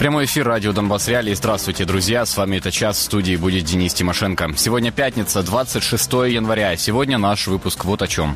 Прямой эфир радио Донбасс Реалии. Здравствуйте, друзья. С вами этот час. В студии будет Денис Тимошенко. Сегодня пятница, 26 января. Сегодня наш выпуск вот о чем.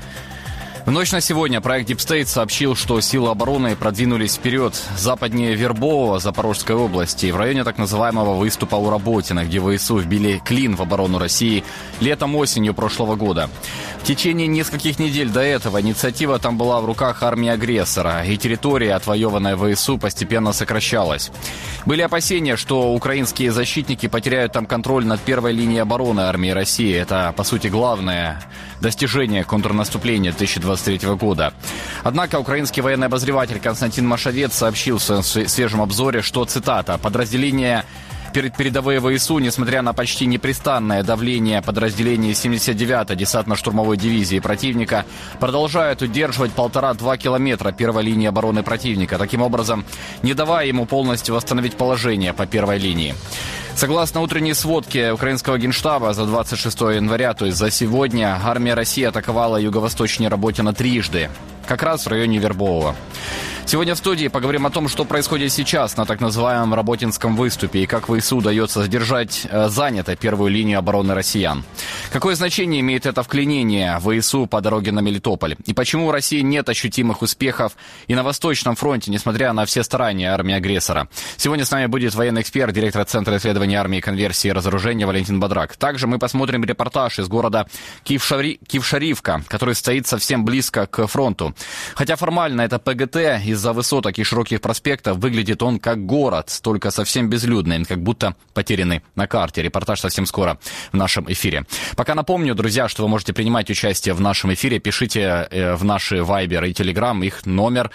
В ночь на сегодня проект Deep State сообщил, что силы обороны продвинулись вперед западнее Вербового Запорожской области, в районе так называемого выступа у Работино, где ВСУ вбили клин в оборону России летом-осенью прошлого года. В течение нескольких недель до этого инициатива там была в руках армии агрессора, и территория, отвоеванная ВСУ, постепенно сокращалась. Были опасения, что украинские защитники потеряют там контроль над первой линией обороны армии России. Это, по сути, главное достижение контрнаступления 2023 года. Однако украинский военный обозреватель Константин Машовец сообщил в своем свежем обзоре, что, цитата, «подразделения передовые ВСУ, несмотря на почти непрестанное давление подразделений 79-й десантно-штурмовой дивизии противника, продолжают удерживать 1,5-2 километра первой линии обороны противника, таким образом не давая ему полностью восстановить положение по первой линии». Согласно утренней сводке украинского генштаба за 26 января, то есть за сегодня, армия России атаковала юго-восточнее Работино трижды, как раз в районе Вербового. Сегодня в студии поговорим о том, что происходит сейчас на так называемом Работинском выступе и как ВСУ удается задержать занято первую линию обороны россиян. Какое значение имеет это вклинение ВСУ по дороге на Мелитополь? И почему у России нет ощутимых успехов и на Восточном фронте, несмотря на все старания армии агрессора? Сегодня с нами будет военный эксперт, директор Центра исследований армии, конверсии и разоружения Валентин Бодрак. Также мы посмотрим репортаж из города Киев-Шарифка, который стоит совсем близко к фронту. Хотя формально это ПГТ, из-за высоток и широких проспектов выглядит он как город, только совсем безлюдный, как будто потерянный на карте. Репортаж совсем скоро в нашем эфире. Пока напомню, друзья, что вы можете принимать участие в нашем эфире. Пишите в наши Viber и Telegram, их номер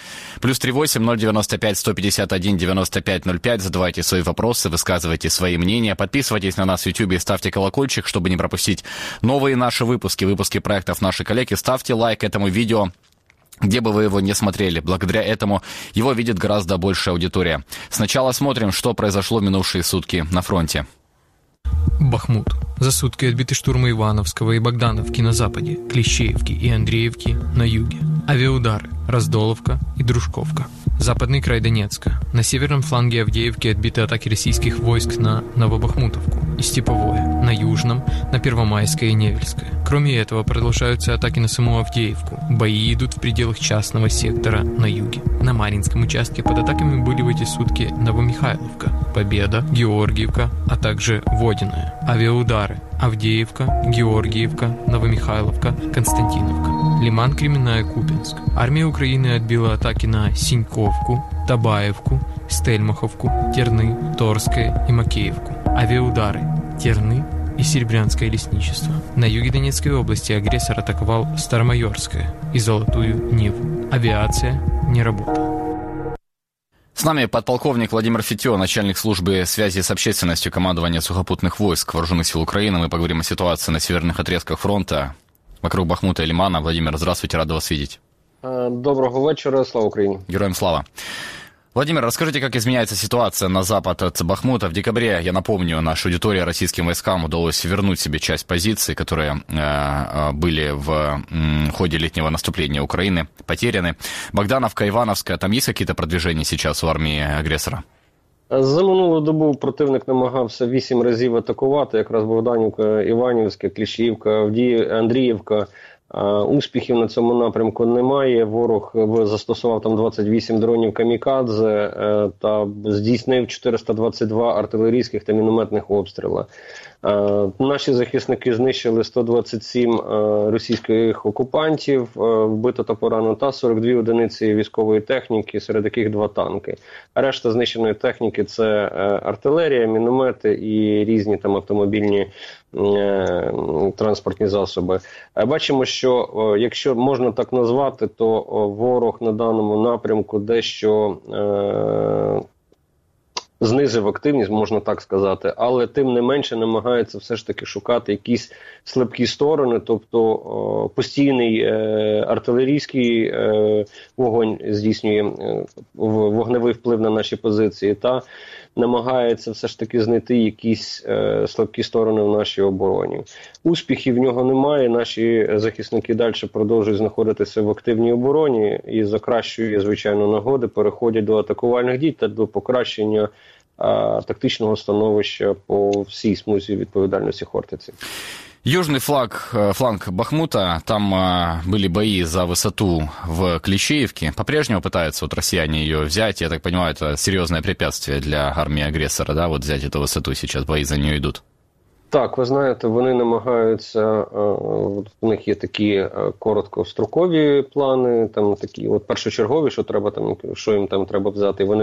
+38 095 151 95 05. Задавайте свои вопросы, высказывайте свои мнения. Подписывайтесь на нас в YouTube и ставьте колокольчик, чтобы не пропустить новые наши выпуски проектов наших коллег. И ставьте лайк этому видео, где бы вы его не смотрели. Благодаря этому его видит гораздо большая аудитория. Сначала смотрим, что произошло в минувшие сутки на фронте. Бахмут. За сутки отбиты штурмы Ивановского и Богдановки на западе, Клещеевки и Андреевки на юге. Авиаудары Раздоловка и Дружковка. Западный край Донецка. На северном фланге Авдеевки отбиты атаки российских войск на Новобахмутовку и Степовое. На южном, на Первомайское и Невельское. Кроме этого, продолжаются атаки на саму Авдеевку. Бои идут в пределах частного сектора на юге. На Маринском участке под атаками были в эти сутки Новомихайловка, Победа, Георгиевка, а также Водяное. Авиаудары Авдеевка, Георгиевка, Новомихайловка, Константиновка. Лиман, Кременная, Купинск. Армия Украины отбила атаки на Синьковку, Табаевку, Стельмаховку, Терны, Торское и Макеевку. Авиаудары Терны и Серебрянское лесничество. На юге Донецкой области агрессор атаковал Старомайорское и Золотую Ниву. Авиация не работала. С нами подполковник Владимир Фетё, начальник службы связи с общественностью командования сухопутных войск Вооруженных сил Украины. Мы поговорим о ситуации на северных отрезках фронта, вокруг Бахмута и Лимана. Владимир, здравствуйте, рад вас видеть. Доброго вечера, слава Украине. Героям слава. Владимир, расскажите, как изменяется ситуация на запад от Бахмута. В декабре, я напомню, нашей аудитории, российским войскам удалось вернуть себе часть позиций, которые были в ходе летнего наступления Украины, потеряны. Богдановка, Ивановская, там есть какие-то продвижения сейчас у армії агресора? За минулу добу противник намагався 8 разів атакувати, якраз Богданівка, Іванівська, Кліщівка, Андріївка. Успіхів на цьому напрямку немає. Ворог застосував там 28 дронів камікадзе та здійснив 422 артилерійських та мінометних обстріли. Наші захисники знищили 127 російських окупантів, вбито та поранено, та 42 одиниці військової техніки, серед яких 2 танки. Решта знищеної техніки – це артилерія, міномети і різні там автомобільні транспортні засоби. Бачимо, що якщо можна так назвати, то ворог на даному напрямку дещо знизив активність, можна так сказати, але тим не менше намагається все ж таки шукати якісь слабкі сторони, тобто постійний артилерійський вогонь здійснює вогневий вплив на наші позиції та намагається все ж таки знайти якісь слабкі сторони в нашій обороні. Успіхів в нього немає, наші захисники далі продовжують знаходитися в активній обороні і за кращої, звичайно, нагоди переходять до атакувальних дій та до покращення тактичного становища по всій смузі відповідальності Хортиці. Южный фланг Бахмута, там были бои за высоту в Клещеевке. По-прежнему пытаются вот россияне ее взять. Я так понимаю, это серьезное препятствие для армии агрессора, да, вот взять эту высоту, сейчас бои за нее йдуть. Так, ви знаєте, вони намагаються, у них є такі короткострокові плани, там такі от першочергові, що їм там треба взяти, вони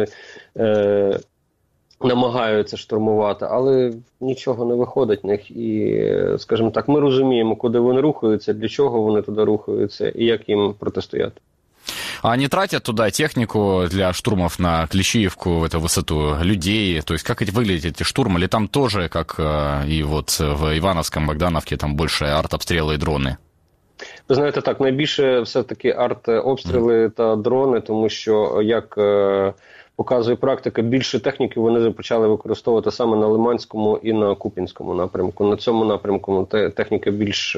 намагаються штурмувати, але нічого не виходить в них. І, скажімо так, ми розуміємо, куди вони рухаються, для чого вони туди рухаються і як їм протистояти. А они тратят туда технику для штурмов на Клещеевку, в эту высоту, людей? То есть как выглядят эти штурмы? Или там тоже, как и вот в Ивановском, Богдановке, там больше артобстрелы и дрони? Ви знаєте, так, найбільше все-таки артобстріли та дрони, тому що, як показує практика, більше техніки вони почали використовувати саме на Лиманському і на Куп'янському напрямку. На цьому напрямку техніка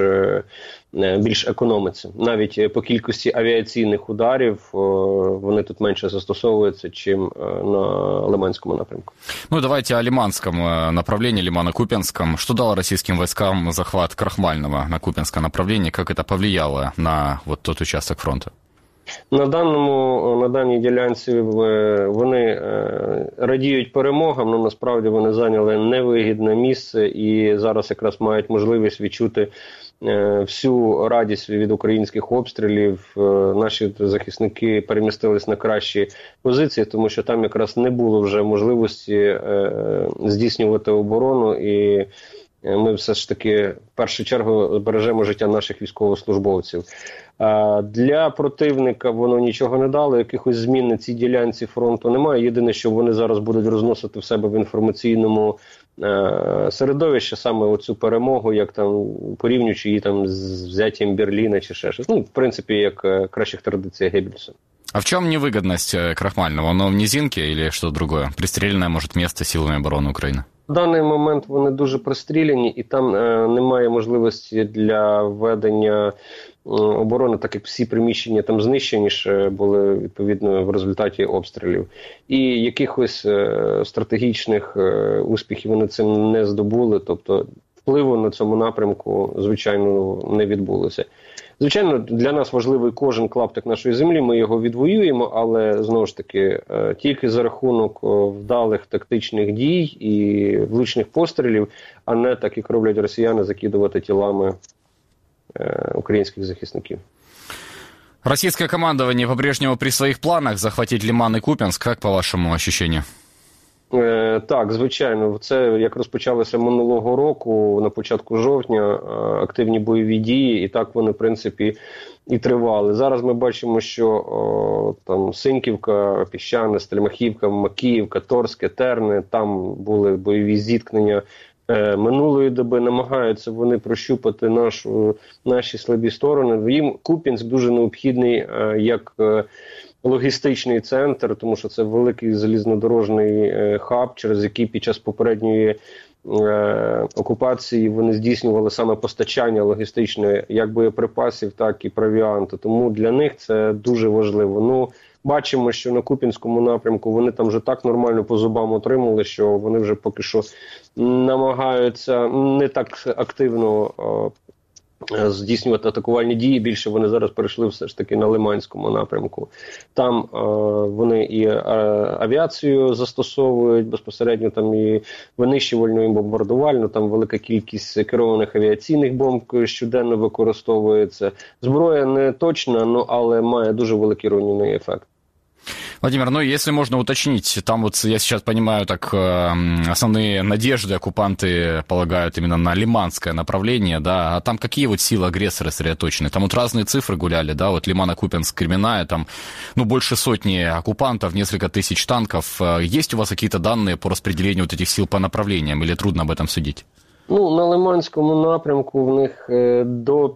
більш економиться. Навіть по кількості авіаційних ударів вони тут менше застосовуються, чим на Лиманському напрямку. Ну, давайте о Лиманском направлении, Лимано-Куп'янском. Что дало российским войскам захват Крахмального на Куп'янском направлении? Как это повлияло на вот тот участок фронта? На даній ділянці вони радіють перемогам, але насправді вони зайняли невигідне місце і зараз якраз мають можливість відчути всю радість від українських обстрілів. Наші захисники перемістились на кращі позиції, тому що там якраз не було вже можливості здійснювати оборону, і ми все ж таки в першу чергу збережемо життя наших військовослужбовців. Для противника воно нічого не дало, якихось змін на цій ділянці фронту немає. Єдине, що вони зараз будуть розносити в себе в інформаційному середовищі саме оцю перемогу, як там порівнюючи її там з взяттям Берліна чи ще щось. Ну, в принципі, як кращих традицій Геббельса. А в чем невыгодность Крахмального? Оно в низинке или что другое? Пристреленное, может, место силами обороны Украины? В даний момент вони дуже пристріляні, і там немає можливості для ведення оборони, так як всі приміщення там знищені були відповідно в результаті обстрілів. І якихось стратегічних успіхів вони цим не здобули, тобто впливу на цьому напрямку, звичайно, не відбулося. Звичайно, для нас важливий кожен клаптик нашої землі, ми його відвоюємо, але, знову ж таки, тільки за рахунок вдалих тактичних дій і влучних пострілів, а не так, як роблять росіяни, закидувати тілами українських захисників. Российское командование по-прежнему при своих планах захватить Лиман и Куп'янск, как по вашему ощущению? Так, звичайно. Це як розпочалося минулого року, на початку жовтня, активні бойові дії, і так вони, в принципі, і тривали. Зараз ми бачимо, що там Синьківка, Піщане, Стельмахівка, Макіївка, Торське, Терне, там були бойові зіткнення минулої доби, намагаються вони прощупати наші слабі сторони. Їм Куп'янськ дуже необхідний як логістичний центр, тому що це великий залізнодорожний хаб, через який під час попередньої окупації вони здійснювали саме постачання логістичне як боєприпасів, так і провіанту. Тому для них це дуже важливо. Ну, бачимо, що на Куп'янському напрямку вони там вже так нормально по зубам отримали, що вони вже поки що намагаються не так активно здійснювати атакувальні дії. Більше вони зараз перейшли все ж таки на Лиманському напрямку. Там вони і авіацію застосовують безпосередньо, там і винищувальну, і бомбардувальну, там велика кількість керованих авіаційних бомб щоденно використовується. Зброя не точна, але має дуже великий руйнівний ефект. Владимир, ну если можно уточнить, там вот я сейчас понимаю, так основные надежды оккупанты полагают именно на лиманское направление, да, а там какие вот силы агрессора сосредоточены? Там вот разные цифры гуляли, да, вот Лимано-Куп'янск, Кременная, там, ну, больше сотни оккупантов, несколько тысяч танков. Есть у вас какие-то данные по распределению вот этих сил по направлениям, или трудно об этом судить? Ну, на Лиманському напрямку в них до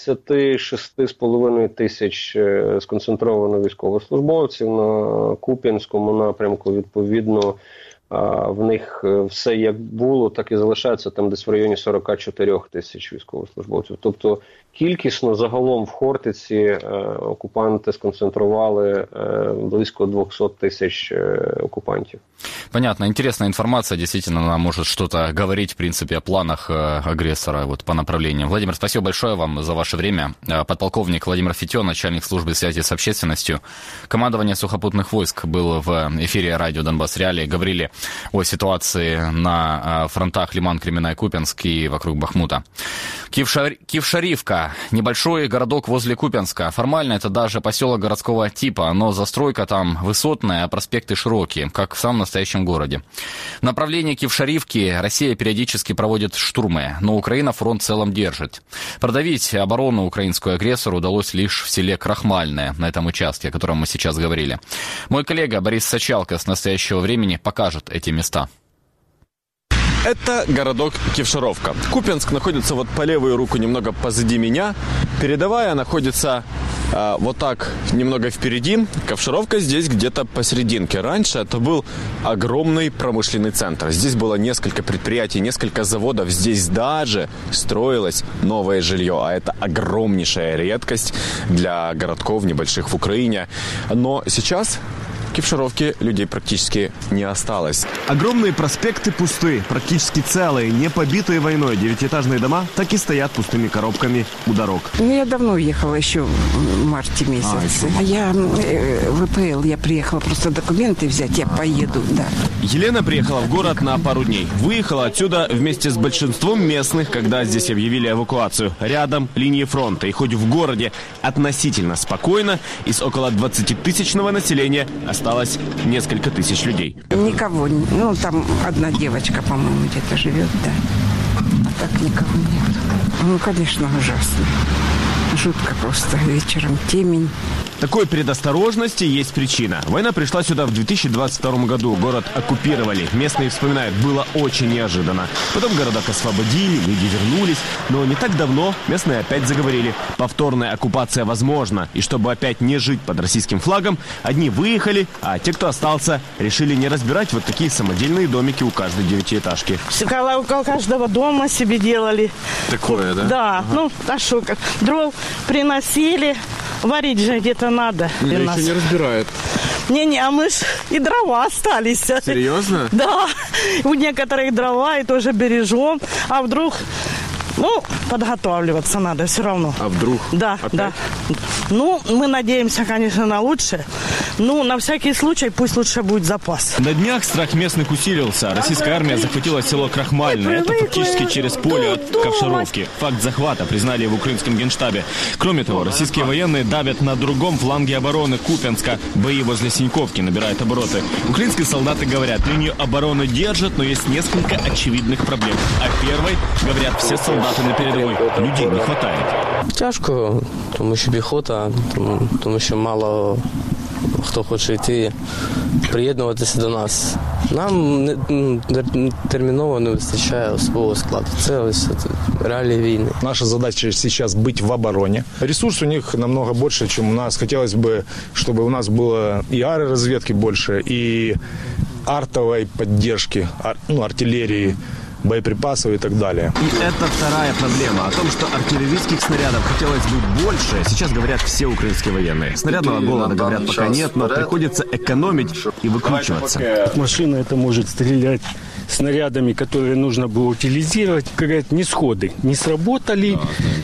56,5 тисяч сконцентровано військовослужбовців, на Куп'янському напрямку, відповідно, в них все як було, так і залишається там десь в районі 44 тисяч військовослужбовців. Тобто кількісно загалом в Хортиці окупанти сконцентрували близько 200 тисяч оккупантов. Понятно. Интересная информация. Действительно, она может что-то говорить, в принципе, о планах агрессора вот, по направлениям. Владимир, спасибо большое вам за ваше время. Подполковник Владимир Фитё, начальник службы связи с общественностью. Командование сухопутных войск было в эфире радио «Донбасс Реалии». Говорили о ситуации на фронтах Лиман, Кременная, Купянск и вокруг Бахмута. Кившарівка. Небольшой городок возле Купянска. Формально это даже поселок городского типа, но застройка там высотная, а проспекты широкие, как в самом настоящем городе. В направлении Кившарівки Россия периодически проводит штурмы, но Украина фронт в целом держит. Продавить оборону украинскую агрессору удалось лишь в селе Крахмальное, на этом участке, о котором мы сейчас говорили. Мой коллега Борис Сачалко с настоящего времени покажет эти места. Это городок Кившаровка. Купянск находится вот по левую руку немного позади меня. Передовая находится вот так немного впереди. Кившаровка здесь где-то посерединке. Раньше это был огромный промышленный центр. Здесь было несколько предприятий, несколько заводов. Здесь даже строилось новое жилье. А это огромнейшая редкость для городков небольших в Украине. Но сейчас в Кившаровке людей практически не осталось. Огромные проспекты пусты, практически целые, не побитые войной. 9-этажные дома так и стоят пустыми коробками у дорог. Я давно уехала, еще в марте месяце. Я ВПЛ, я приехала просто документы взять, я поеду, да. Елена приехала в город на пару дней. Выехала отсюда вместе с большинством местных, когда здесь объявили эвакуацию. Рядом линии фронта. И хоть в городе относительно спокойно, из около 20-тысячного населения осталось несколько тысяч людей. Никого, ну там одна девочка, по-моему, где-то живет, да. А так никого нет. Ну, конечно, ужасно. Жутко просто. Вечером темень. Такой предосторожности есть причина. Война пришла сюда в 2022 году. Город оккупировали. Местные вспоминают, было очень неожиданно. Потом городок освободили, люди вернулись. Но не так давно местные опять заговорили. Повторная оккупация возможна. И чтобы опять не жить под российским флагом, одни выехали, а те, кто остался, решили не разбирать вот такие самодельные домики у каждой девятиэтажки. Около каждого дома себе делали. Такое, да? Да. Ага. Ну, а что, как дров приносили. Варить же где-то надо. Еще не разбирают. Не-не, а мы ж и дрова остались. Серьезно? Да. У некоторых дрова и тоже бережем. А вдруг... Ну, подготавливаться надо все равно. А вдруг? Да, опять? да. Ну, мы надеемся, конечно, на лучшее. Ну, на всякий случай, пусть лучше будет запас. На днях страх местных усилился. Российская армия захватила село Крахмальное. Это фактически через поле от Кившаровки. Факт захвата признали в украинском генштабе. Кроме того, российские военные давят на другом фланге обороны Купянска. Бои возле Синьковки набирают обороты. Украинские солдаты говорят, линию обороны держат, но есть несколько очевидных проблем. О первой говорят все солдаты на передовой. Людей не хватает. Тяжко, тому що піхота, тому що мало хто хоче йти, приєднуватися до нас. Нам терміново не вистачає особового складу. Це ось реалії війни. Наша задача сейчас быть в обороне. Ресурс у них намного больше, чем у нас. Хотелось бы, чтобы у нас было и аэроразведки больше, и артовой поддержки, артиллерии, боеприпасов и так далее. И это вторая проблема. О том, что артиллерийских снарядов хотелось бы больше, сейчас говорят все украинские военные. Снарядного голода, говорят, пока нет, но приходится экономить и выкручиваться. Машина это может стрелять снарядами, которые нужно было утилизировать. Говорят, не сходы, не сработали.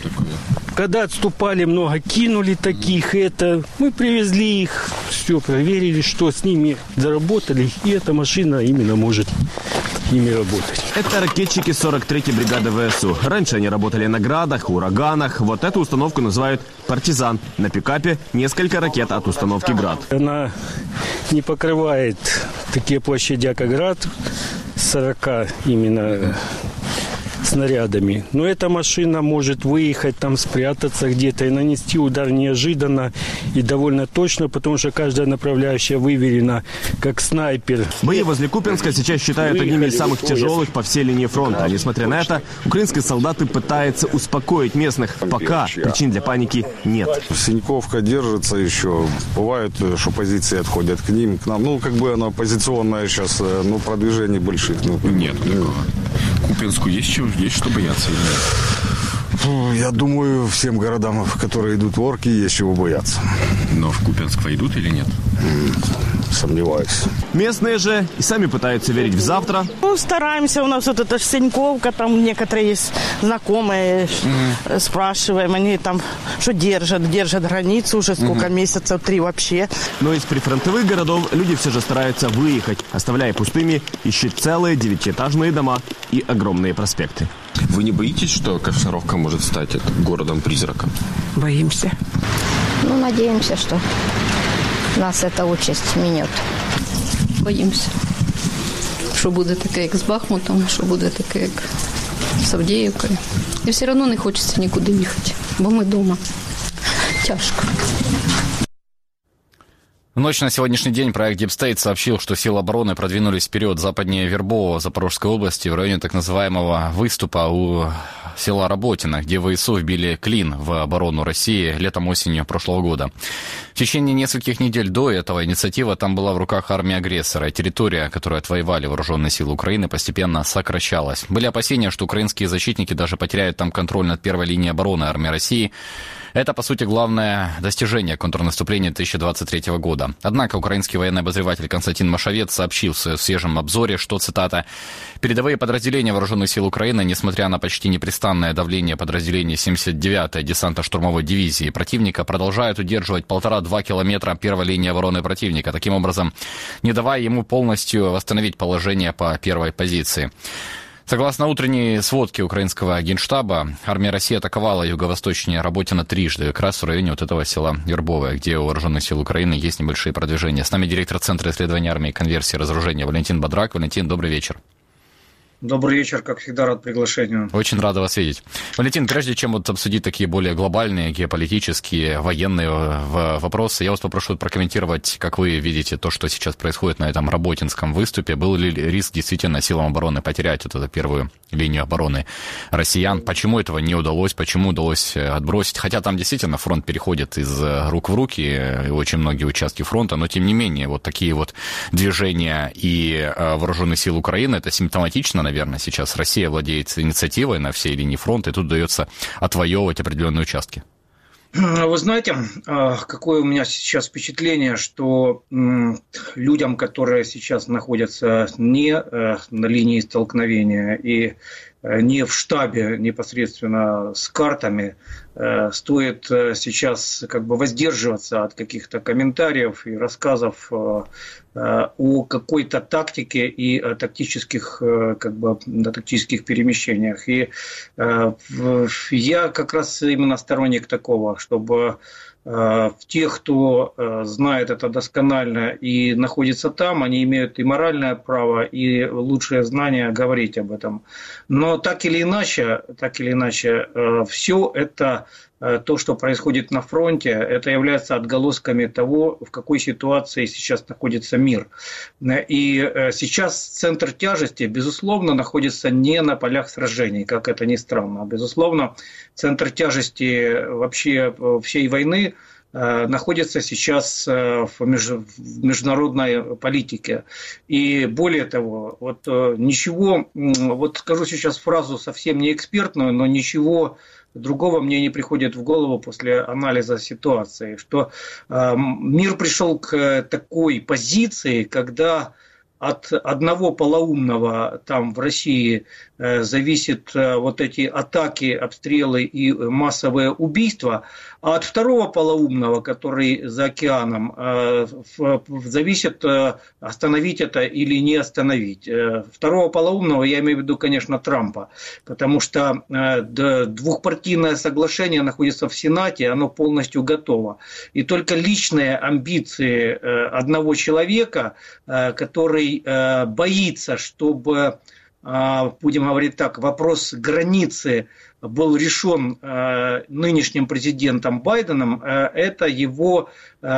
Когда отступали, много кинули таких. Это мы привезли их, все проверили, что с ними заработали. И эта машина именно может ими работать. Это ракетчики 43-й бригады ВСУ. Раньше они работали на градах, ураганах. Вот эту установку называют «Партизан». На пикапе несколько ракет от установки «Град». Она не покрывает такие площади, как «Град», 40 именно снарядами. Но эта машина может выехать, там спрятаться где-то и нанести удар неожиданно и довольно точно, потому что каждая направляющая выверена как снайпер. Бои возле Купянска сейчас считают одними из самых тяжелых по всей линии фронта. Несмотря на это, украинские солдаты пытаются успокоить местных. Пока причин для паники нет. Синьковка держится еще. Бывает, что позиции отходят к ним, к нам. Ну, как бы она позиционная сейчас, но продвижений больших. Нет такого. Купянску есть что бояться? Я думаю, всем городам, которые идут в орки, есть чего бояться. Но в Купянск войдут или нет? Сомневаюсь. Местные же и сами пытаются верить в завтра. Ну, стараемся. У нас вот эта Синьковка, там некоторые есть знакомые, спрашиваем, они там что держат границу уже сколько месяцев, 3 вообще. Но из прифронтовых городов люди все же стараются выехать, оставляя пустыми еще целые 9-этажные дома и огромные проспекты. Вы не боитесь, что Ковшаровка может стать городом-призраком? Боимся. Ну, надеемся, что нас эта участь минет. Боїмося, що буде таке, як з Бахмутом, що буде таке, як з Авдіївкою. І все одно не хочеться нікуди їхати, бо ми вдома. Тяжко. В ночь на сегодняшний день проект Deep State сообщил, что силы обороны продвинулись вперед западнее Вербового Запорожской области в районе так называемого выступа у села Работино, где ВСУ вбили клин в оборону России летом-осенью прошлого года. В течение нескольких недель до этого инициатива там была в руках армии агрессора, и территория, которую отвоевали вооруженные силы Украины, постепенно сокращалась. Были опасения, что украинские защитники даже потеряют там контроль над первой линией обороны армии России. Это, по сути, главное достижение контрнаступления 2023 года. Однако украинский военный обозреватель Константин Машовец сообщил в своем свежем обзоре, что, цитата, «передовые подразделения вооруженных сил Украины, несмотря на почти непрестанное давление подразделений 79-й десантно-штурмовой дивизии противника, продолжают удерживать 1,5-2 километра первой линии обороны противника, таким образом не давая ему полностью восстановить положение по первой позиции». Согласно утренней сводке украинского генштаба, армия России атаковала юго-восточнее Работино трижды, как раз в районе вот этого села Вербовое, где у вооруженных сил Украины есть небольшие продвижения. С нами директор Центра исследования армии, конверсии и разоружения Валентин Бодрак. Валентин, добрый вечер. Добрый вечер, как всегда, рад приглашению. Очень рада вас видеть. Валентин, прежде чем вот обсудить такие более глобальные, геополитические, военные вопросы, я вас попрошу прокомментировать, как вы видите то, что сейчас происходит на этом Работинском выступе. Был ли риск действительно силам обороны потерять вот эту первую линию обороны россиян? Почему этого не удалось? Почему удалось отбросить? Хотя там действительно фронт переходит из рук в руки, очень многие участки фронта, но тем не менее вот такие вот движения и вооруженных сил Украины, это симптоматично, наверное, сейчас Россия владеет инициативой на всей линии фронта, и тут удается отвоевывать определенные участки. Вы знаете, какое у меня сейчас впечатление, что людям, которые сейчас находятся не на линии столкновения и не в штабе непосредственно с картами, стоит сейчас как бы воздерживаться от каких-то комментариев и рассказов о какой-то тактике и о тактических, тактических перемещениях. И я как раз именно сторонник такого, чтобы те, кто знает это досконально и находится там, они имеют и моральное право, и лучшее знание говорить об этом. Но так или иначе, все это, то, что происходит на фронте, это является отголосками того, в какой ситуации сейчас находится мир. И сейчас центр тяжести, безусловно, находится не на полях сражений, как это ни странно. Безусловно, центр тяжести вообще всей войны находится сейчас в международной политике. И более того, скажу сейчас фразу совсем не экспертную, но ничего другого мне не приходит в голову после анализа ситуации, что мир пришел к такой позиции, когда от одного полоумного там в России зависят вот эти атаки, обстрелы и массовые убийства, а от второго полоумного, который за океаном, зависит, остановить это или не остановить. Второго полоумного я имею в виду, конечно, Трампа, потому что двухпартийное соглашение находится в Сенате, оно полностью готово. И только личные амбиции одного человека, который боится, чтобы будем говорить так, вопрос границы был решен нынешним президентом Байденом, это его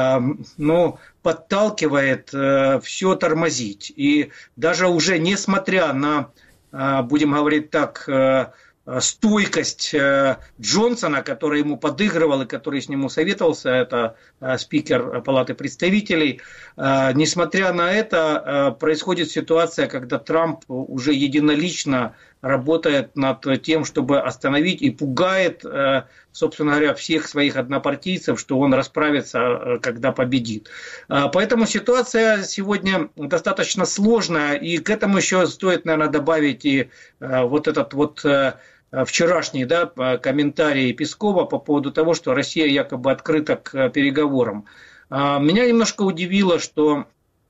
подталкивает все тормозить. И даже уже несмотря на, будем говорить так, стойкость Джонсона, который ему подыгрывал и который с ним советовался, это спикер Палаты представителей. Несмотря на это, происходит ситуация, когда Трамп уже единолично работает над тем, чтобы остановить и пугает, собственно говоря, всех своих однопартийцев, что он расправится, когда победит. Поэтому ситуация сегодня достаточно сложная, и к этому еще стоит, наверное, добавить и вот этот вот вчерашний комментарий Пескова по поводу того, что Россия якобы открыта к переговорам. Меня немножко удивило, что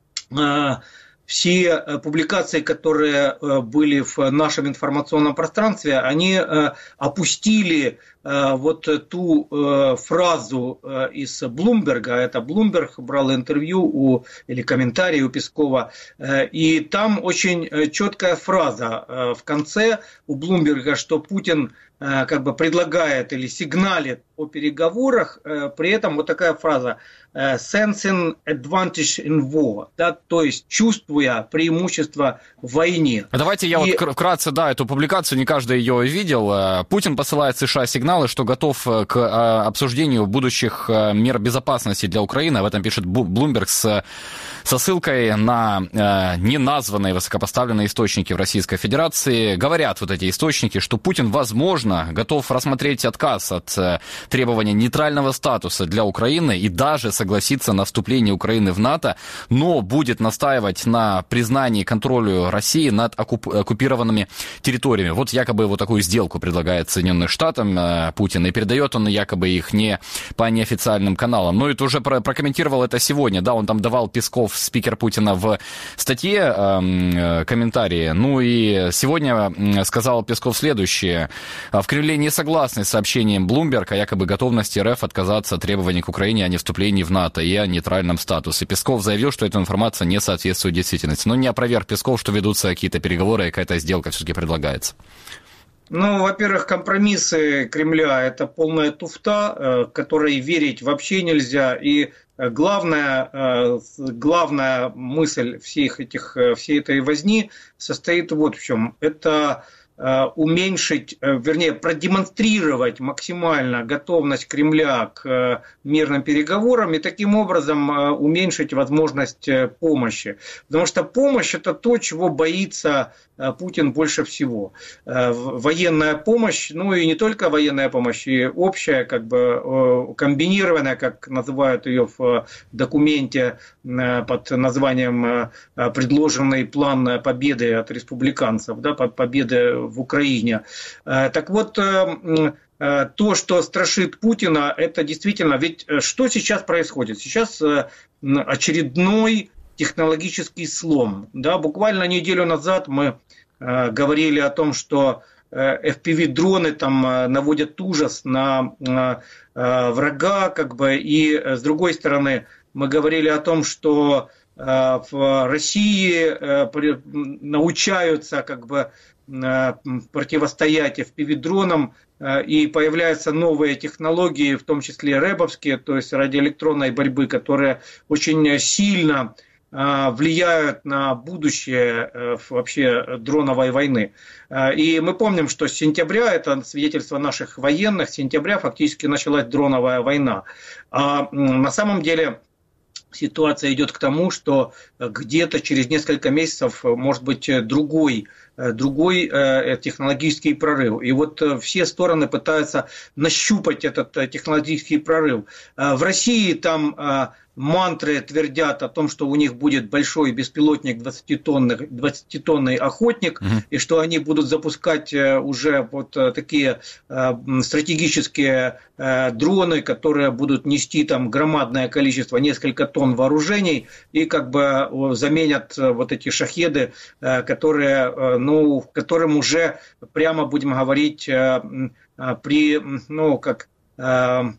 все публикации, которые были в нашем информационном пространстве, они опустили вот ту фразу из Блумберга, это Блумберг брал интервью или комментарий у Пескова, и там очень четкая фраза в конце у Блумберга, что Путин как бы предлагает или сигналит о переговорах, при этом вот такая фраза «sensing advantage in war», да, то есть чувствуя преимущество в войне. Давайте я вот вкратце, эту публикацию, не каждый ее видел. Путин посылает США сигналы, что готов к обсуждению будущих мер безопасности для Украины. Об этом пишет Блумберг со ссылкой на неназванные высокопоставленные источники в Российской Федерации. Говорят вот эти источники, что Путин, возможно, готов рассмотреть отказ от требования нейтрального статуса для Украины и даже согласиться на вступление Украины в НАТО, но будет настаивать на признании контроля России над оккупированными территориями. Вот якобы вот такую сделку предлагает Соединенным Штатам Путин, и передает он якобы их не по неофициальным каналам. Но это уже прокомментировал это сегодня, он там давал Песков, спикер Путина, в статье комментарии. Ну и сегодня сказал Песков следующее. В Кремле не согласны с сообщением Блумберга о якобы готовности РФ отказаться от требований к Украине о невступлении в НАТО и о нейтральном статусе. Песков заявил, что эта информация не соответствует действительности. Но не опроверг Песков, что ведутся какие-то переговоры и какая-то сделка все-таки предлагается. Ну, во-первых, компромиссы Кремля – это полная туфта, которой верить вообще нельзя. И главная мысль всей этой возни состоит вот в чем. Это уменьшить, вернее, продемонстрировать максимально готовность Кремля к мирным переговорам и таким образом уменьшить возможность помощи. Потому что помощь – это то, чего боится Путин больше всего. Военная помощь, ну и не только военная помощь, и общая, как бы комбинированная, как называют ее в документе под названием «Предложенный план победы от республиканцев», победы в Украине. Так вот, то, что страшит Путина, это действительно... Ведь что сейчас происходит? Сейчас очередной технологический слом. Буквально неделю назад мы говорили о том, что FPV-дроны там наводят ужас на врага, как бы, и с другой стороны мы говорили о том, что в России научаются как бы противостоять FPV-дронам, и появляются новые технологии, в том числе рэбовские, то есть радиоэлектронной борьбы, которые очень сильно влияют на будущее вообще дроновой войны. И мы помним, что с сентября, это свидетельство наших военных, с сентября фактически началась дроновая война. А на самом деле ситуация идет к тому, что где-то через несколько месяцев может быть другой технологический прорыв. И вот все стороны пытаются нащупать этот технологический прорыв. В России там мантры твердят о том, что у них будет большой беспилотник 20-тонный охотник, и что они будут запускать уже вот такие стратегические дроны, которые будут нести там громадное количество, несколько тонн вооружений, и как бы заменят вот эти шахеды, которые, которым уже прямо будем говорить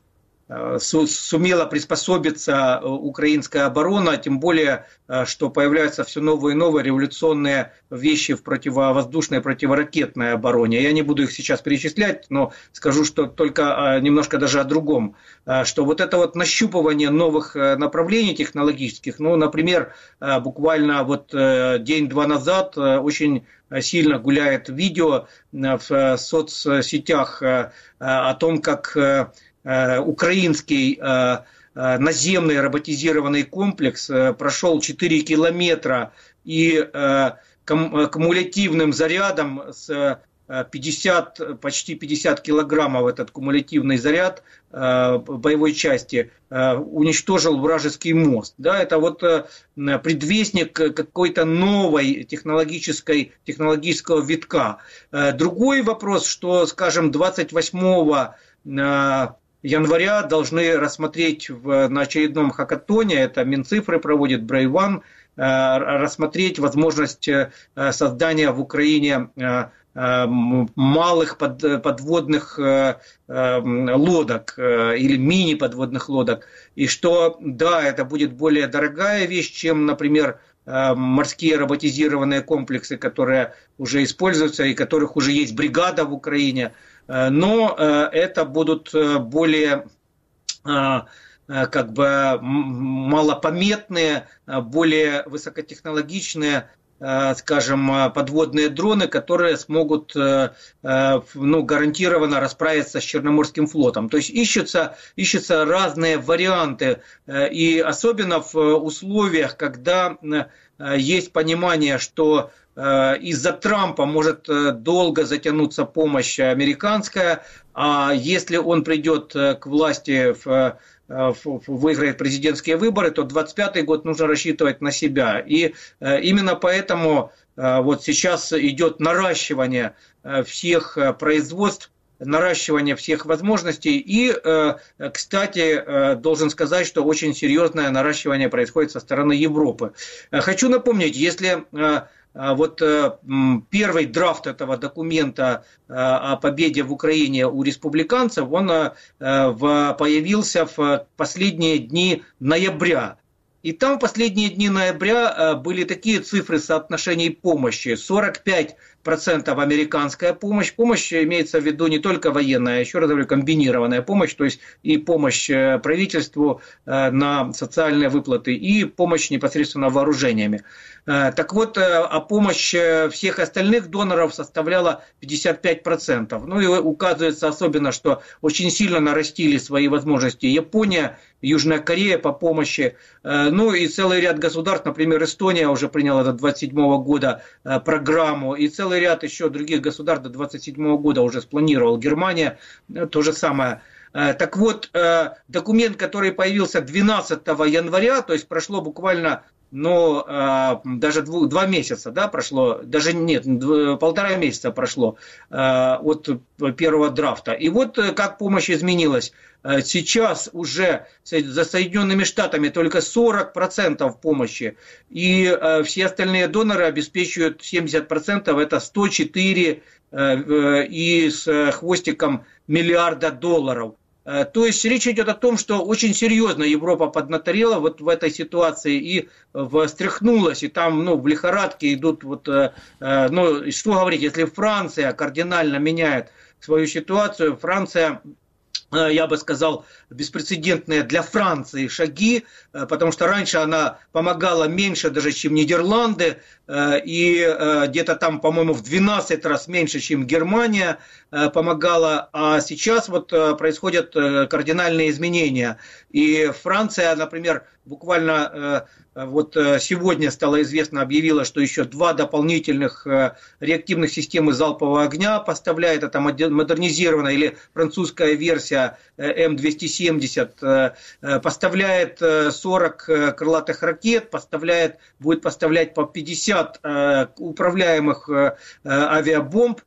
сумела приспособиться украинская оборона, тем более, что появляются все новые и новые революционные вещи в противовоздушной, противоракетной обороне. Я не буду их сейчас перечислять, но скажу, что только немножко даже о другом, что вот это вот нащупывание новых направлений технологических, ну, например, буквально вот день-два назад очень сильно гуляет видео в соцсетях о том, как украинский наземный роботизированный комплекс прошел 4 километра и кумулятивным зарядом с почти 50 килограммов этот кумулятивный заряд боевой части уничтожил вражеский мост. Да, это вот предвестник какой-то новой технологического витка. Другой вопрос, что, скажем, 28 января должны рассмотреть на очередном хакатоне, это Минцифры проводит, Брейван, рассмотреть возможность создания в Украине малых подводных лодок или мини-подводных лодок. И что, да, это будет более дорогая вещь, чем, например, морские роботизированные комплексы, которые уже используются и которых уже есть бригада в Украине. Но это будут более как бы малопометные, более высокотехнологичные, скажем, подводные дроны, которые смогут гарантированно расправиться с Черноморским флотом. То есть ищутся разные варианты, и особенно в условиях, когда есть понимание, что из-за Трампа может долго затянуться помощь американская, а если он придет к власти, выиграет президентские выборы, то 2025 год нужно рассчитывать на себя. И именно поэтому вот сейчас идет наращивание всех производств, наращивание всех возможностей. И, кстати, должен сказать, что очень серьезное наращивание происходит со стороны Европы. Хочу напомнить, если вот первый драфт этого документа о победе в Украине у республиканцев, он появился в последние дни ноября. И там в последние дни ноября были такие цифры соотношений помощи. 45% американская помощь. Помощь имеется в виду не только военная, еще раз говорю, комбинированная помощь, то есть и помощь правительству на социальные выплаты, и помощь непосредственно вооружениями. Так вот, а помощь всех остальных доноров составляла 55%. Ну и указывается особенно, что очень сильно нарастили свои возможности Япония, Южная Корея по помощи. Ну и целый ряд государств, например, Эстония уже приняла до 2027 года программу, и целый ряд еще других государств до 2027 года уже спланировал. Германия то же самое. Так вот, документ, который появился 12 января, то есть прошло буквально, даже 2 месяца, да, прошло, даже нет, 1,5 месяца прошло от первого драфта. И вот как помощь изменилась. Сейчас уже за Соединенными Штатами только 40% помощи, и все остальные доноры обеспечивают 70%, это 104 и с хвостиком миллиарда долларов. То есть речь идет о том, что очень серьезно Европа поднаторела вот в этой ситуации и встряхнулась, и там в лихорадке идут что говорить, если Франция кардинально меняет свою ситуацию, Франция, я бы сказал, беспрецедентные для Франции шаги, потому что раньше она помогала меньше даже, чем Нидерланды, и где-то там, по-моему, в 12 раз меньше, чем Германия помогала, а сейчас вот происходят кардинальные изменения. И Франция, например, буквально вот сегодня стало известно, объявила, что еще 2 дополнительных реактивных системы залпового огня поставляет, это модернизированная или французская версия М270, поставляет 40 крылатых ракет, будет поставлять по 50 управляемых авиабомб,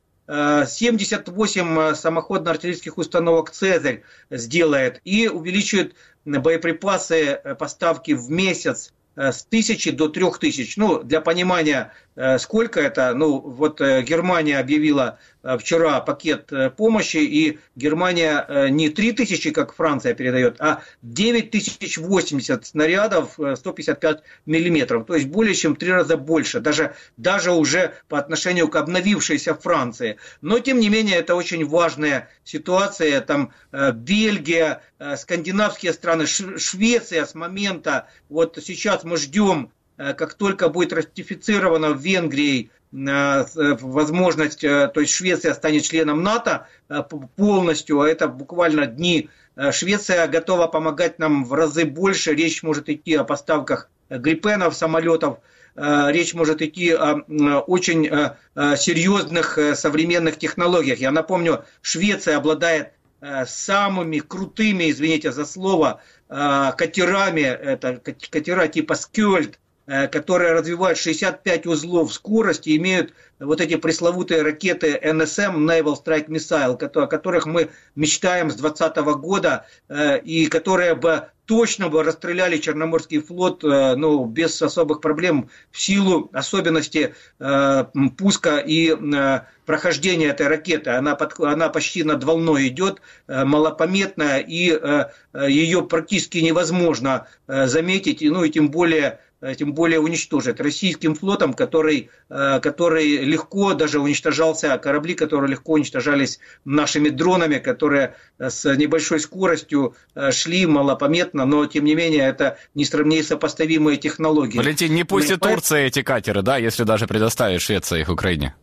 78 самоходно-артиллерийских установок «Цезарь» сделает и увеличивает боеприпасы поставки в месяц с 1000 до 3000. Для понимания, сколько это, вот Германия объявила вчера пакет помощи, и Германия не 3000, как Франция передает, а 9080 снарядов 155 миллиметров, то есть более чем в 3 раза больше, даже уже по отношению к обновившейся Франции. Но, тем не менее, это очень важная ситуация. Там Бельгия, скандинавские страны, Швеция с момента, вот сейчас мы ждем, как только будет ратифицирована в Венгрии возможность, то есть Швеция станет членом НАТО полностью, а это буквально дни. Швеция готова помогать нам в разы больше, речь может идти о поставках Гриппенов, самолетов, речь может идти о очень серьезных современных технологиях. Я напомню, Швеция обладает самыми крутыми, извините за слово, катерами, это катера типа Скёльд, которые развивают 65 узлов скорости, имеют вот эти пресловутые ракеты NSM, Naval Strike Missile, о которых мы мечтаем с 2020 года, и которые бы точно бы расстреляли Черноморский флот без особых проблем в силу особенностей пуска и прохождения этой ракеты. Она почти над волной идет, малопометная, и ее практически невозможно заметить, и тем более уничтожить. Российским флотом, который легко даже уничтожался, корабли, которые легко уничтожались нашими дронами, которые с небольшой скоростью шли малопометно, но тем не менее это несопоставимые технологии. Валентин, не пустит Турция эти катеры, да, если даже предоставит Швеция их Украине?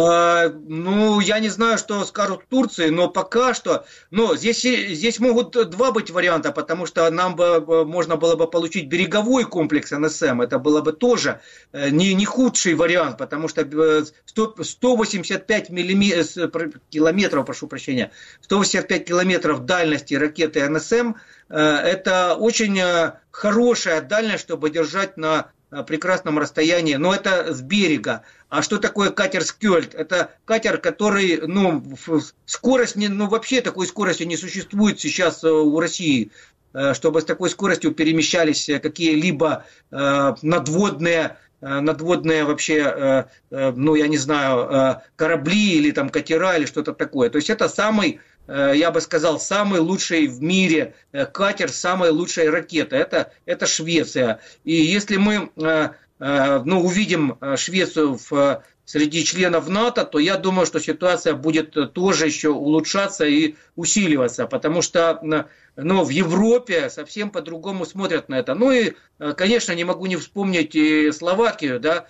Я не знаю, что скажут в Турции, но пока что, здесь могут два быть варианта, потому что нам можно было бы получить береговой комплекс НСМ, это было бы тоже не худший вариант, потому что 185 километров, прошу прощения, 185 километров дальности ракеты НСМ, это очень хорошая дальность, чтобы держать на прекрасном расстоянии, но это с берега. А что такое катер Скёльд? Это катер, который, скорость, вообще такой скорости не существует сейчас у России, чтобы с такой скоростью перемещались какие-либо надводные вообще, я не знаю, корабли или там катера или что-то такое. То есть это самый, я бы сказал, самый лучший в мире катер, самая лучшая ракета. Это Швеция. И если мы увидим Швецию среди членов НАТО, то я думаю, что ситуация будет тоже еще улучшаться и усиливаться, потому что в Европе совсем по-другому смотрят на это. И, конечно, не могу не вспомнить и Словакию, да,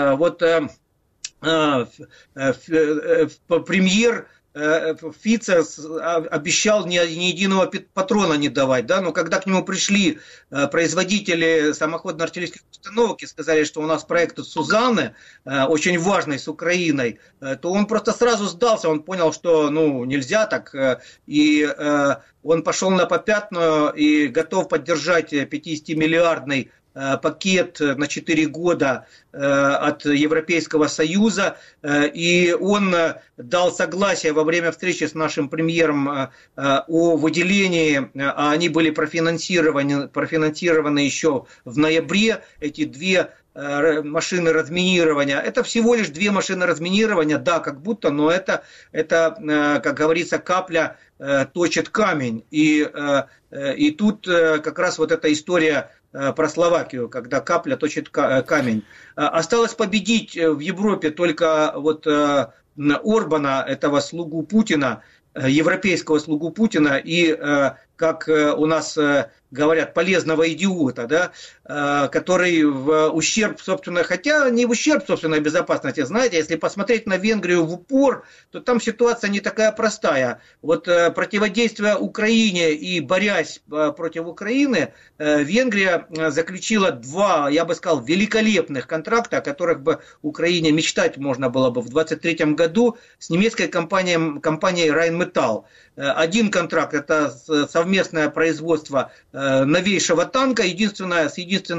премьер Фице обещал ни единого патрона не давать, да, но когда к нему пришли производители самоходно-артиллерийских установок и сказали, что у нас проект Сузаны, очень важный, с Украиной, то он просто сразу сдался, он понял, что нельзя так, и он пошел на попятную и готов поддержать 50-миллиардный пакет на 4 года от Европейского Союза, и он дал согласие во время встречи с нашим премьером о выделении, а они были профинансированы еще в ноябре, эти 2 машины разминирования. Это всего лишь 2 машины разминирования, да, как будто, но это как говорится, капля точит камень. И тут как раз вот эта история про Словакию, когда капля точит камень. Осталось победить в Европе только Орбана, этого слугу Путина, европейского слугу Путина, и, как у нас говорят, полезного идиота, да, который в ущерб, собственно, хотя не в ущерб собственной безопасности, знаете, если посмотреть на Венгрию в упор, то там ситуация не такая простая. Противодействуя Украине и борясь против Украины, Венгрия заключила 2, я бы сказал, великолепных контракта, о которых бы Украине мечтать можно было бы в 2023 году с немецкой компанией Rheinmetall. Один контракт – это совместное производство новейшего танка, с единственным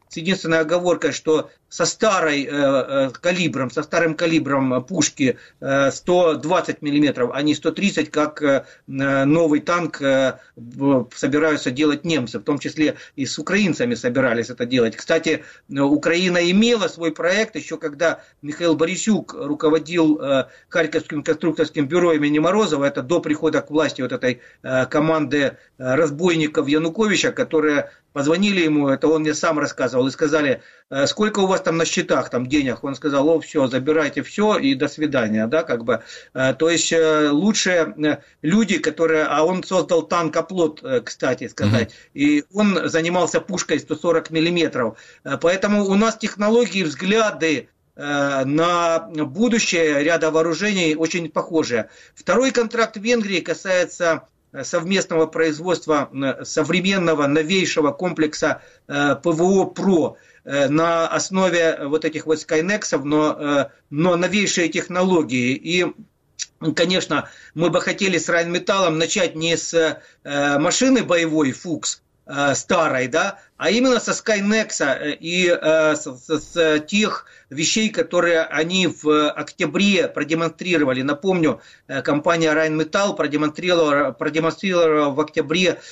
с единственной оговоркой, что со старым калибром пушки 120 миллиметров, а не 130, как новый танк собираются делать немцы, в том числе и с украинцами собирались это делать. Кстати, Украина имела свой проект еще когда Михаил Борисюк руководил Харьковским конструкторским бюро имени Морозова, это до прихода к власти вот этой команды разбойников Януковича, которые позвонили ему, это он мне сам рассказывал, и сказали, сколько у вас там на счетах там денег? Он сказал, все, забирайте все и до свидания, да, как бы. То есть лучшие люди, которые, а он создал танк-оплот, кстати сказать, и он занимался пушкой 140 миллиметров, поэтому у нас технологии, взгляды на будущее ряда вооружений очень похожие. Второй контракт в Венгрии касается совместного производства современного новейшего комплекса ПВО ПРО на основе вот этих вот Скайнексов, но новейшие технологии. И, конечно, мы бы хотели с Райнметаллом начать не с машины боевой Фукс, старой, да, а именно со Скайнекса и с тех вещей, которые они в октябре продемонстрировали. Напомню, компания Rheinmetall продемонстрировала в октябре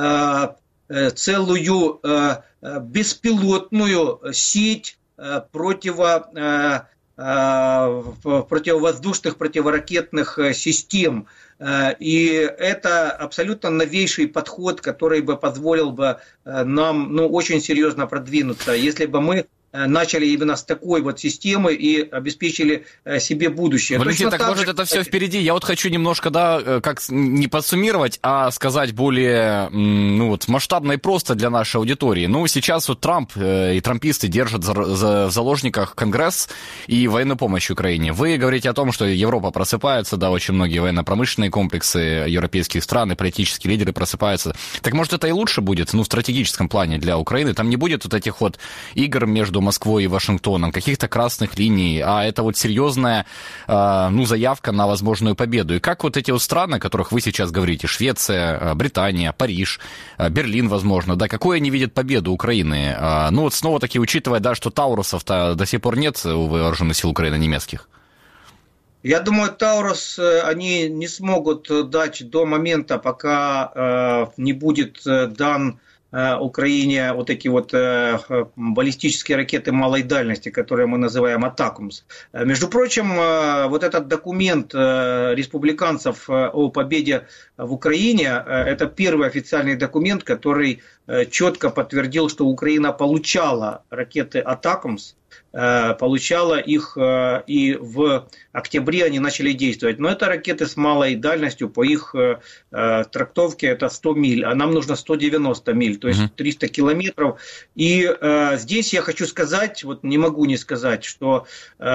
целую беспилотную сеть противовоздушных, противоракетных систем. И это абсолютно новейший подход, который бы позволил бы нам очень серьезно продвинуться, если бы мы начали именно с такой вот системы и обеспечили себе будущее. Валентин, так может это все впереди? Я вот хочу немножко, да, как не подсуммировать, а сказать более, масштабно и просто для нашей аудитории. Сейчас вот Трамп и трамписты держат в заложниках Конгресс и военную помощь Украине. Вы говорите о том, что Европа просыпается, да, очень многие военно-промышленные комплексы европейских стран и политические лидеры просыпаются. Так может это и лучше будет, в стратегическом плане для Украины? Там не будет вот этих вот игр между Москвой и Вашингтоном, каких-то красных линий, а это вот серьезная, заявка на возможную победу. И как вот эти вот страны, о которых вы сейчас говорите, Швеция, Британия, Париж, Берлин, возможно, да, какой они видят победу Украины? Снова-таки, учитывая, да, что Таурусов-то до сих пор нет у вооруженных сил Украины немецких. Я думаю, Таурус они не смогут дать до момента, пока не будет дан Украине вот эти вот баллистические ракеты малой дальности, которые мы называем «Атакумс». Между прочим, вот этот документ республиканцев о победе в Украине, это первый официальный документ, который четко подтвердил, что Украина получала ракеты «Атакумс», получала их, и в октябре они начали действовать. Но это ракеты с малой дальностью, по их трактовке это 100 миль, а нам нужно 190 миль, то есть 300 километров. И здесь я хочу сказать, вот не могу не сказать, что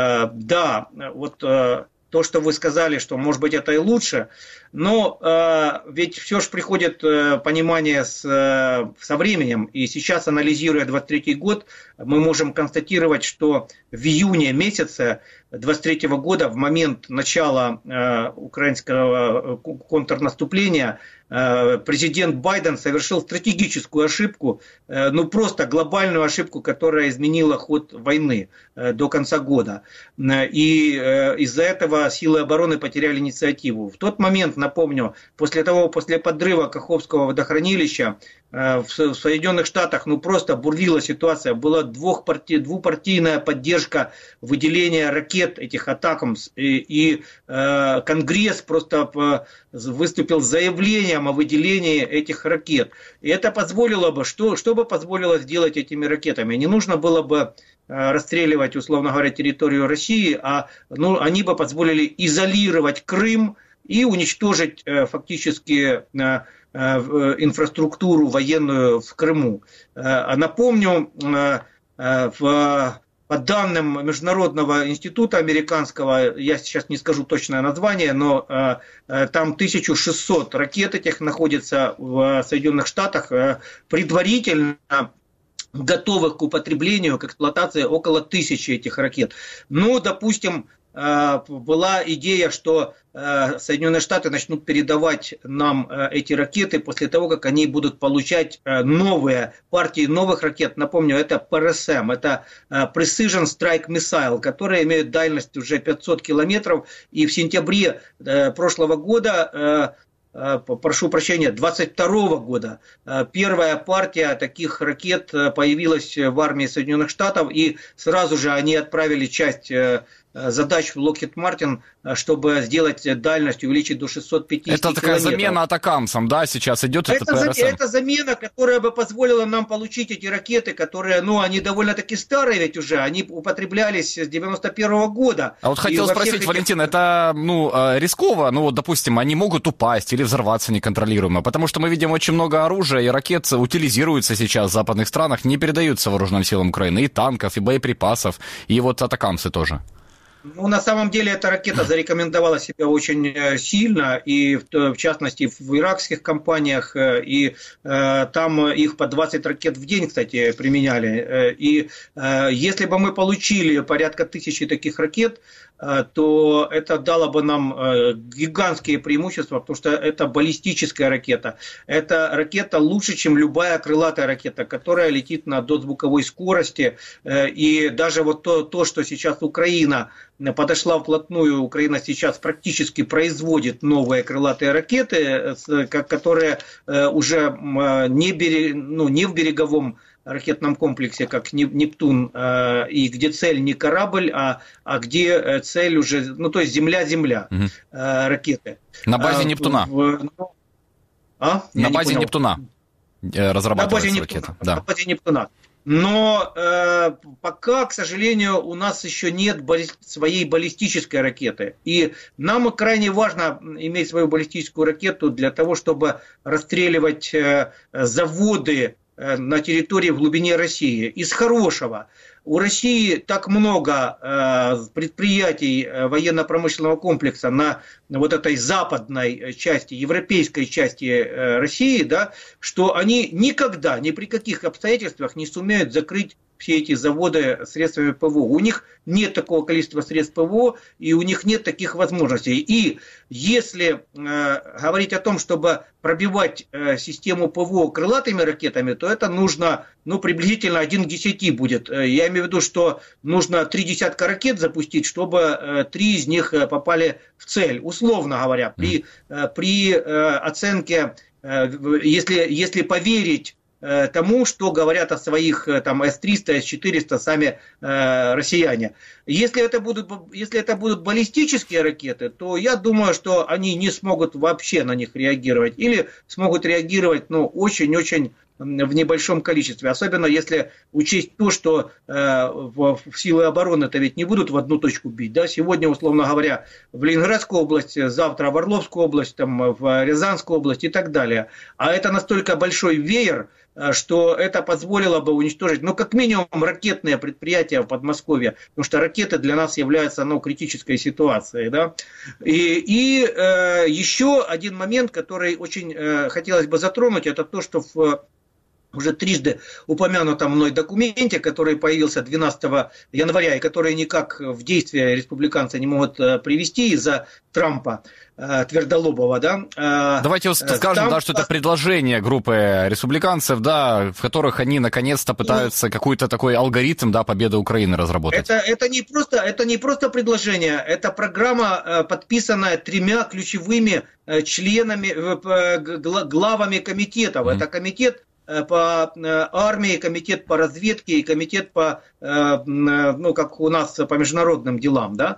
да, вот то, что вы сказали, что может быть это и лучше, но ведь все же приходит понимание со временем, и сейчас, анализируя 23-й год, мы можем констатировать, что в июне месяце 23 года, в момент начала украинского контрнаступления, президент Байден совершил стратегическую ошибку, просто глобальную ошибку, которая изменила ход войны до конца года. И из-за этого силы обороны потеряли инициативу. В тот момент, напомню, после подрыва Каховского водохранилища в Соединенных Штатах просто бурлила ситуация, была двупартийная поддержка выделения ракет этих «Атакумс», и Конгресс просто выступил с заявлением о выделении этих ракет. И это позволило бы, что бы позволило сделать этими ракетами? Не нужно было бы расстреливать, условно говоря, территорию России, а они бы позволили изолировать Крым и уничтожить фактически инфраструктуру военную в Крыму. Напомню, по данным Международного института американского, я сейчас не скажу точное название, но там 1600 ракет этих находится в Соединенных Штатах, предварительно готовых к употреблению, к эксплуатации около 1000 этих ракет. Допустим, была идея, что Соединенные Штаты начнут передавать нам эти ракеты после того, как они будут получать новые партии новых ракет. Напомню, это ПРСМ, это Precision Strike Missile, которые имеют дальность уже 500 километров. И в сентябре прошлого года, прошу прощения, 22 года, первая партия таких ракет появилась в армии Соединенных Штатов, и сразу же они отправили часть задач в Lockheed Martin, чтобы сделать дальность, увеличить до 650 километров. Это такая замена атакамсам, да, сейчас идет это ПРСМ? Это замена, которая бы позволила нам получить эти ракеты, которые, ну, они довольно-таки старые ведь уже, они употреблялись с 91 года. А вот хотел спросить, Валентин, это, рисково? Ну, вот, допустим, они могут упасть или взорваться неконтролируемо, потому что мы видим очень много оружия, и ракет утилизируются сейчас в западных странах, не передаются вооруженным силам Украины, и танков, и боеприпасов, и вот атакамсы тоже. Ну, на самом деле, эта ракета зарекомендовала себя очень сильно, и в частности в иракских компаниях, и там их по 20 ракет в день, кстати, применяли. И если бы мы получили порядка 1000 таких ракет, то это дало бы нам гигантские преимущества, потому что это баллистическая ракета. Это ракета лучше, чем любая крылатая ракета, которая летит на дозвуковой скорости. И даже вот то, что сейчас Украина подошла вплотную, Украина сейчас практически производит новые крылатые ракеты, которые уже не в береговом ракетном комплексе, как Нептун, и где цель не корабль, а где цель уже, ну, то есть Земля-Земля, ракеты. На базе Нептуна. На базе Нептуна разрабатывается ракета. На базе Нептуна. Но пока, к сожалению, у нас еще нет своей баллистической ракеты. И нам крайне важно иметь свою баллистическую ракету для того, чтобы расстреливать заводы на территории в глубине России. Из хорошего. У России так много предприятий военно-промышленного комплекса на вот этой западной части, европейской части России, да, что они никогда, ни при каких обстоятельствах не сумеют закрыть все эти заводы средствами ПВО. У них нет такого количества средств ПВО, и у них нет таких возможностей. И если говорить о том, чтобы пробивать систему ПВО крылатыми ракетами, то это нужно, приблизительно 1 к 10 будет. Я имею в виду, что нужно 3 десятка ракет запустить, чтобы 3 из них попали в цель. Условно говоря, при оценке, если поверить тому, что говорят о своих там С-300, С-400 сами россияне. Если это будут баллистические ракеты, то я думаю, что они не смогут вообще на них реагировать. Или смогут реагировать, очень-очень в небольшом количестве. Особенно если учесть то, что в силы обороны-то ведь не будут в одну точку бить. Да? Сегодня, условно говоря, в Ленинградскую область, завтра в Орловскую область, там, в Рязанскую область и так далее. А это настолько большой веер, что это позволило бы уничтожить, как минимум, ракетные предприятия в Подмосковье, потому что ракеты для нас являются, критической ситуацией, да. И еще один момент, который очень хотелось бы затронуть, это то, что в уже трижды упомянутом мной документе, который появился 12 января и который никак в действие республиканцы не могут привести из-за Трампа твердолобого, да. Давайте скажем, что это предложение группы республиканцев, да, в которых они наконец-то пытаются какой-то такой алгоритм, да, победы Украины разработать. Это не просто предложение, это программа, подписанная 3 ключевыми членами, главами комитетов. Это комитет по армии, комитет по разведке и комитет по, как у нас, по международным делам, да.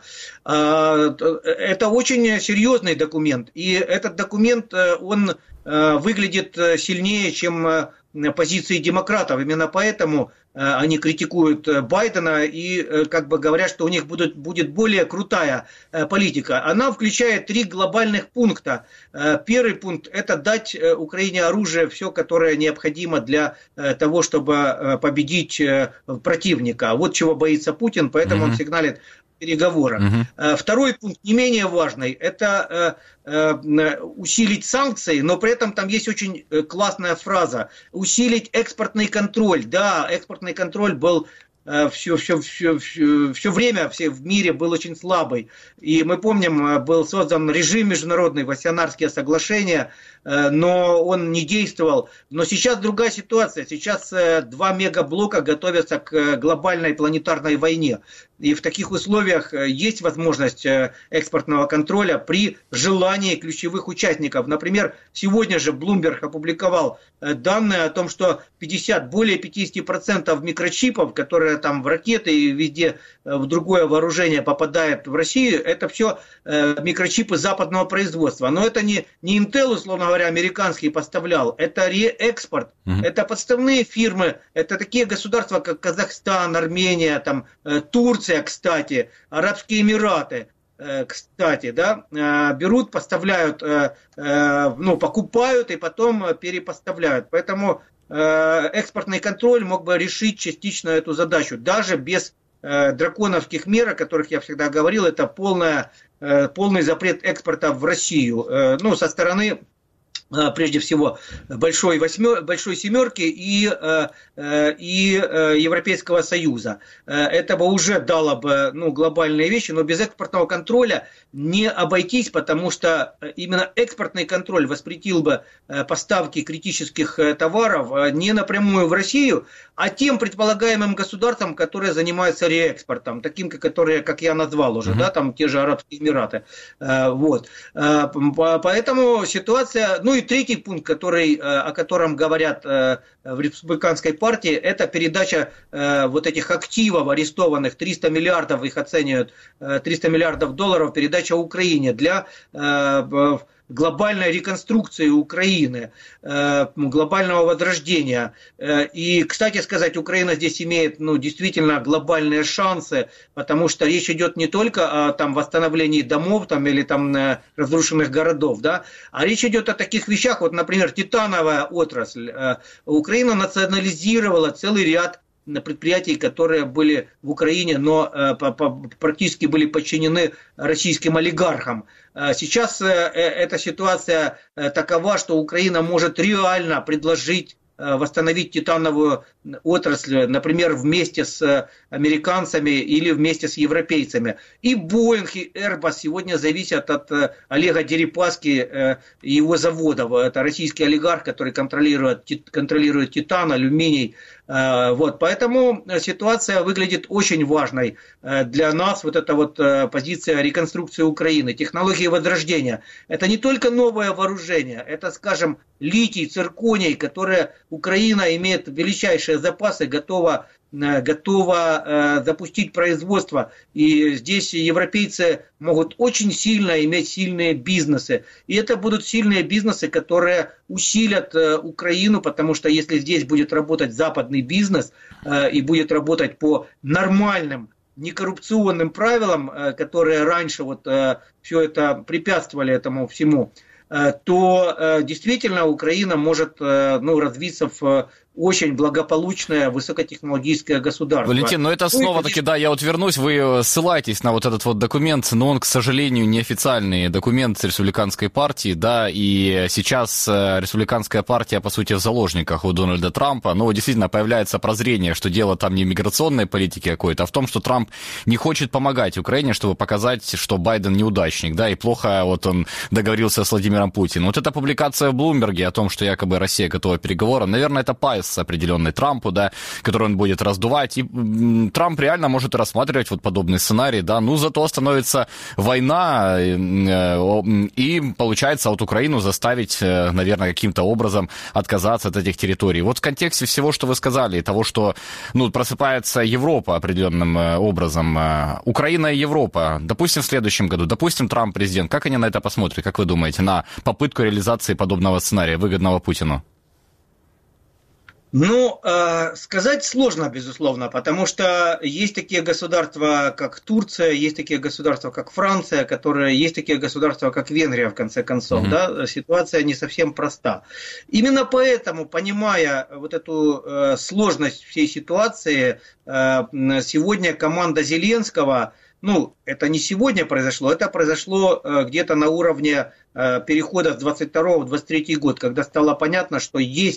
Это очень серьезный документ, и этот документ, он выглядит сильнее, чем позиции демократов. Именно поэтому они критикуют Байдена и говорят, что у них будет более крутая политика. Она включает 3 глобальных пункта. Первый пункт – это дать Украине оружие, все, которое необходимо для того, чтобы победить противника. Вот чего боится Путин, поэтому он сигналит переговорах. Второй пункт, не менее важный, это усилить санкции, но при этом там есть очень классная фраза: усилить экспортный контроль. Да, экспортный контроль был все время в мире был очень слабый. И мы помним, был создан режим международный, Вассенарские соглашения, но он не действовал. Но сейчас другая ситуация. Сейчас два мегаблока готовятся к глобальной планетарной войне. И в таких условиях есть возможность экспортного контроля при желании ключевых участников. Например, сегодня же Bloomberg опубликовал данные о том, что более 50% микрочипов, которые там в ракеты и везде в другое вооружение попадают в Россию, это все микрочипы западного производства. Но это не Intel, условно говоря, американский поставлял, это реэкспорт, это подставные фирмы, это такие государства, как Казахстан, Армения, там, Турция, кстати, Арабские Эмираты, кстати, да, берут, поставляют, покупают и потом перепоставляют. Поэтому экспортный контроль мог бы решить частично эту задачу, даже без драконовских мер, о которых я всегда говорил, это полный запрет экспорта в Россию, со стороны, прежде всего, большой семерки и Европейского Союза. Это бы уже дало бы глобальные вещи, но без экспортного контроля не обойтись, потому что именно экспортный контроль воспретил бы поставки критических товаров не напрямую в Россию, а тем предполагаемым государствам, которые занимаются реэкспортом, таким, как я назвал уже, да, там те же Арабские Эмираты. Вот. Поэтому ситуация, и третий пункт, о котором говорят в республиканской партии, это передача вот этих активов арестованных, 300 миллиардов, их оценивают, 300 миллиардов долларов, передача Украине для глобальной реконструкции Украины, глобального возрождения. И, кстати сказать, Украина здесь имеет действительно глобальные шансы, потому что речь идет не только о восстановлении домов или разрушенных городов, да, а речь идет о таких вещах, вот, например, титановая отрасль. Украина национализировала целый ряд предприятий, которые были в Украине, но практически были подчинены российским олигархам. Сейчас эта ситуация такова, что Украина может реально предложить восстановить титановую отрасль, например, вместе с американцами или вместе с европейцами. И Boeing, и Airbus сегодня зависят от Олега Дерипаски и его заводов. Это российский олигарх, который контролирует титан, алюминий. Вот. Поэтому ситуация выглядит очень важной для нас. Вот эта вот позиция реконструкции Украины, технологии возрождения. Это не только новое вооружение, это, скажем, литий, цирконий, которые Украина имеет величайшие запасы, готова запустить производство. И здесь европейцы могут очень сильно иметь сильные бизнесы. И это будут сильные бизнесы, которые усилят Украину, потому что если здесь будет работать западный бизнес и будет работать по нормальным, некоррупционным правилам, которые раньше все это препятствовали этому всему, то действительно Украина может развиться в очень благополучное высокотехнологическое государство. Валентин, но это снова-таки, да, я вернусь, вы ссылаетесь на вот этот вот документ, но он, к сожалению, неофициальный документ республиканской партии, да, и сейчас республиканская партия, по сути, в заложниках у Дональда Трампа, но действительно появляется прозрение, что дело там не в миграционной политике какой-то, а в том, что Трамп не хочет помогать Украине, чтобы показать, что Байден неудачник, да, и плохо он договорился с Владимиром Путиным. Вот эта публикация в Блумберге о том, что якобы Россия готова к переговорам, наверное, это пайс определенный Трампу, да, который он будет раздувать, и Трамп реально может рассматривать вот подобный сценарий, да, зато становится война, и получается Украину заставить, наверное, каким-то образом отказаться от этих территорий. Вот в контексте всего, что вы сказали, и того, что, просыпается Европа определенным образом, Украина и Европа, допустим, в следующем году, допустим, Трамп президент, как они на это посмотрят, как вы думаете, на попытку реализации подобного сценария, выгодного Путину? Сказать сложно, безусловно, потому что есть такие государства, как Турция, есть такие государства, как Франция, есть такие государства, как Венгрия, в конце концов, да, ситуация не совсем проста. Именно поэтому, понимая вот эту сложность всей ситуации, сегодня команда Зеленского, это не сегодня произошло, это произошло где-то на уровне перехода с 22 в 23 год, когда стало понятно, что есть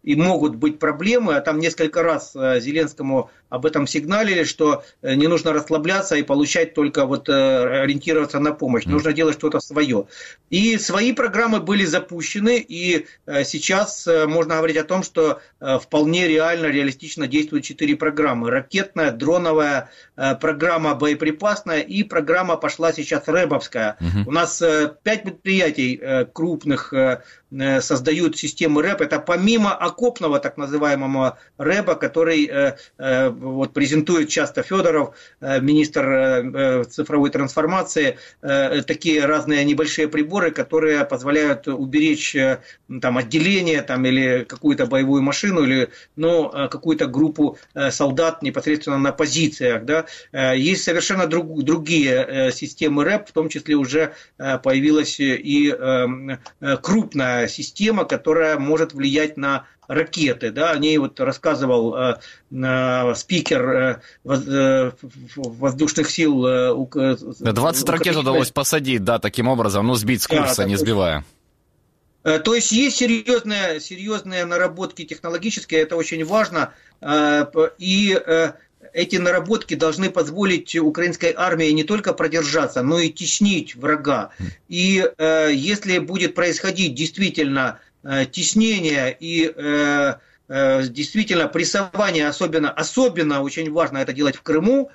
и могут быть проблемы, а там несколько раз Зеленскому об этом сигналили, что не нужно расслабляться и получать только вот ориентироваться на помощь, нужно делать что-то свое. И свои программы были запущены, и сейчас можно говорить о том, что вполне реально, реалистично действуют 4 программы. Ракетная, дроновая, программа боеприпасная и программа пошла сейчас рэбовская. У нас 5 предприятий крупных создают системы РЭБ. Это помимо окопного так называемого РЭБа, который вот презентует часто Федоров, министр цифровой трансформации, такие разные небольшие приборы, которые позволяют уберечь там, отделение там, или какую-то боевую машину, или какую-то группу солдат непосредственно на позициях. Да. Есть совершенно другие системы РЭБ, в том числе уже появилась и крупная система, которая может влиять на ракеты. Да. О ней вот рассказывал спикер воздушных сил. 20 ракет удалось посадить, да, таким образом, но сбить с курса, не сбивая. То есть есть серьезные наработки технологические, это очень важно, и эти наработки должны позволить украинской армии не только продержаться, но и теснить врага. И если будет происходить действительно теснение и действительно прессование, особенно очень важно это делать в Крыму,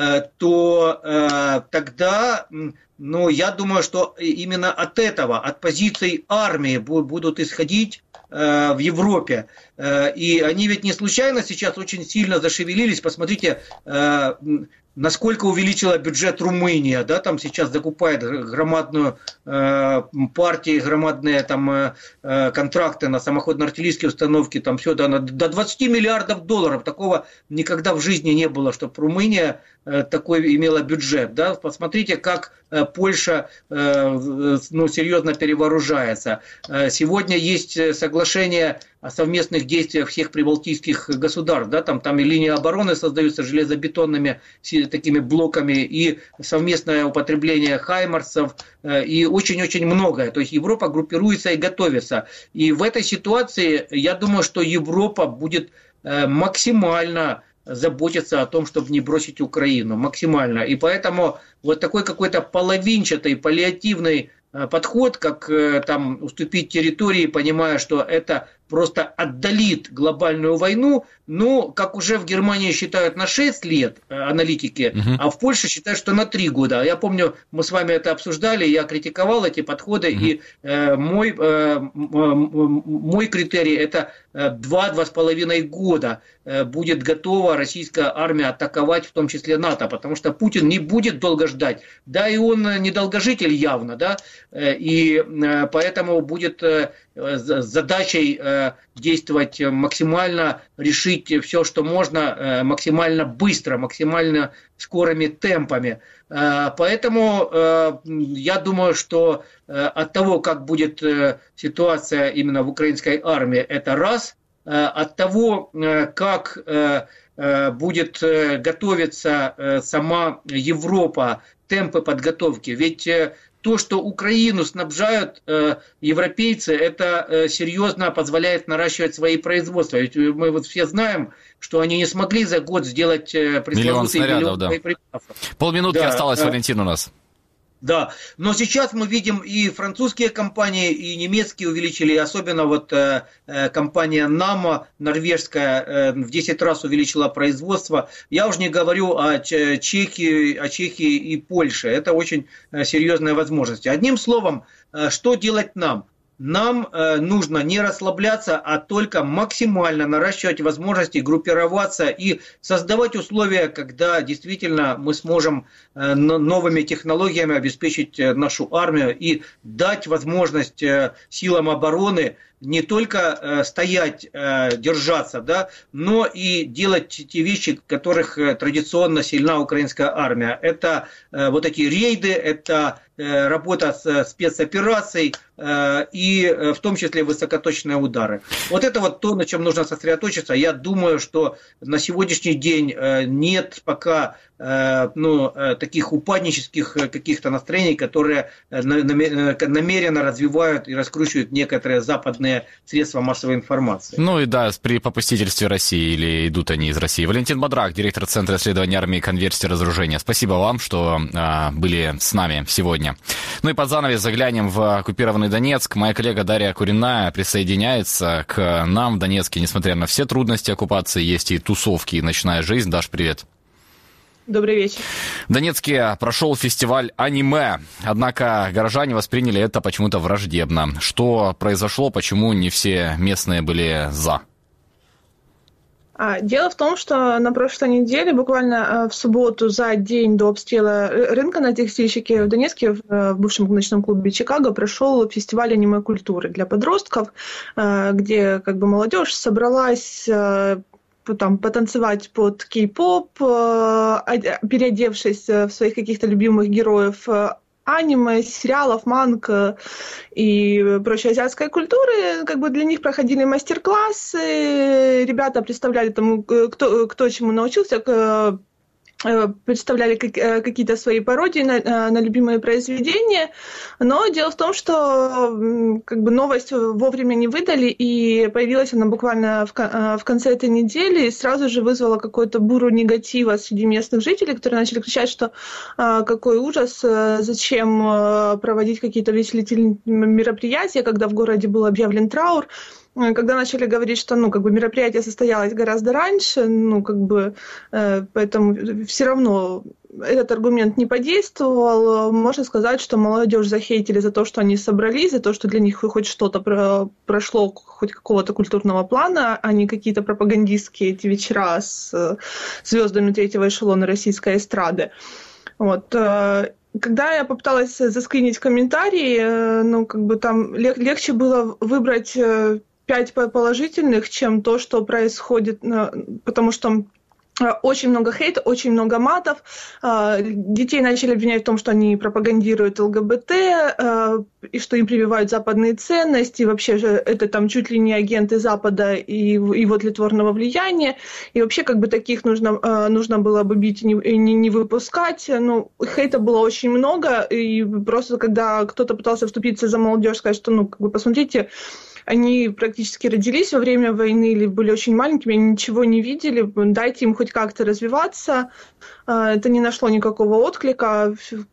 то тогда, я думаю, что именно от этого, от позиций армии будут исходить в Европе. И они ведь не случайно сейчас очень сильно зашевелились. Посмотрите, насколько увеличила бюджет Румыния, да, там сейчас закупает громадную партию, громадные там контракты на самоходно-артиллерийские установки, там все до 20 миллиардов долларов. Такого никогда в жизни не было, чтобы Румыния такой имела бюджет. Да. Посмотрите, как Польша серьезно перевооружается. Сегодня есть соглашение о совместных действиях всех прибалтийских государств. Да, там и линии обороны создаются железобетонными такими блоками, и совместное употребление хаймарсов, и очень-очень многое. То есть Европа группируется и готовится. И в этой ситуации я думаю, что Европа будет максимально заботиться о том, чтобы не бросить Украину. Максимально. И поэтому вот такой какой-то половинчатый, паллиативный подход, как там уступить территории, понимая, что это просто отдалит глобальную войну, как уже в Германии считают на 6 лет аналитики, а в Польше считают, что на 3 года. Я помню, мы с вами это обсуждали, я критиковал эти подходы, и мой критерий – это 2-2,5 года будет готова российская армия атаковать, в том числе НАТО, потому что Путин не будет долго ждать. Да, и он не долгожитель явно, да, и поэтому будет задачей действовать максимально, решить все, что можно, максимально быстро, максимально скорыми темпами. Поэтому я думаю, что от того, как будет ситуация именно в украинской армии, это раз. От того, как будет готовиться сама Европа, темпы подготовки. Ведь то, что Украину снабжают европейцы, это серьезно позволяет наращивать свои производства. Ведь мы вот все знаем, что они не смогли за год сделать пресловутый миллион боеприпасов. Полминутки осталось, Валентин, у нас. Да, но сейчас мы видим и французские компании, и немецкие увеличили, особенно вот компания Намо, норвежская, в 10 раз увеличила производство. Я уже не говорю о Чехии и Польше. Это очень серьезные возможности. Одним словом, что делать нам? Нам нужно не расслабляться, а только максимально наращивать возможности, группироваться и создавать условия, когда действительно мы сможем новыми технологиями обеспечить нашу армию и дать возможность силам обороны не только стоять, держаться, да, но и делать те вещи, в которых традиционно сильна украинская армия. Это вот эти рейды, это работа с спецоперацией и в том числе высокоточные удары. Вот это вот то, на чем нужно сосредоточиться. Я думаю, что на сегодняшний день нет пока таких упаднических каких-то настроений, которые намеренно развивают и раскручивают некоторые западные средства массовой информации. Ну и да, при попустительстве России, или идут они из России. Валентин Бодрак, директор Центра исследований армии, конверсии, разоружения. Спасибо вам, что были с нами сегодня. Ну и под занавес заглянем в оккупированный Донецк. Моя коллега Дарья Куриная присоединяется к нам в Донецке. Несмотря на все трудности оккупации, есть и тусовки, и ночная жизнь. Даш, привет. Добрый вечер. В Донецке прошел фестиваль аниме, однако горожане восприняли это почему-то враждебно. Что произошло, почему не все местные были за? Дело в том, что на прошлой неделе, буквально в субботу, за день до обстрела рынка на Текстильщике в Донецке, в бывшем ночном клубе «Чикаго», прошел фестиваль аниме-культуры для подростков, где молодежь собралась там потанцевать под кей-поп, переодевшись в своих каких-то любимых героев аниме, сериалов, манг и прочей азиатской культуры. Для них проходили мастер-классы, ребята представляли там, кто чему научился, представляли какие-то свои пародии на любимые произведения, но дело в том, что новость вовремя не выдали, и появилась она буквально в конце этой недели, и сразу же вызвала какую-то бурю негатива среди местных жителей, которые начали кричать, что какой ужас, зачем проводить какие-то увеселительные мероприятия, когда в городе был объявлен траур. Когда начали говорить, что мероприятие состоялось гораздо раньше, поэтому все равно этот аргумент не подействовал. Можно сказать, что молодежь захейтили за то, что они собрались, за то, что для них хоть что-то прошло, хоть какого-то культурного плана, а не какие-то пропагандистские эти вечера с звездами третьего эшелона российской эстрады. Когда я попыталась заскринить комментарии, там легче было выбрать 5 положительных, чем то, что происходит, потому что очень много хейта, очень много матов. Детей начали обвинять в том, что они пропагандируют ЛГБТ, и что им прививают западные ценности, и вообще же это там чуть ли не агенты Запада и его тлетворного влияния. И вообще таких нужно было бы бить и не выпускать. Хейта было очень много, и просто когда кто-то пытался вступиться за молодежь, сказать, что посмотрите, они практически родились во время войны или были очень маленькими, они ничего не видели, дайте им хоть как-то развиваться. Это не нашло никакого отклика.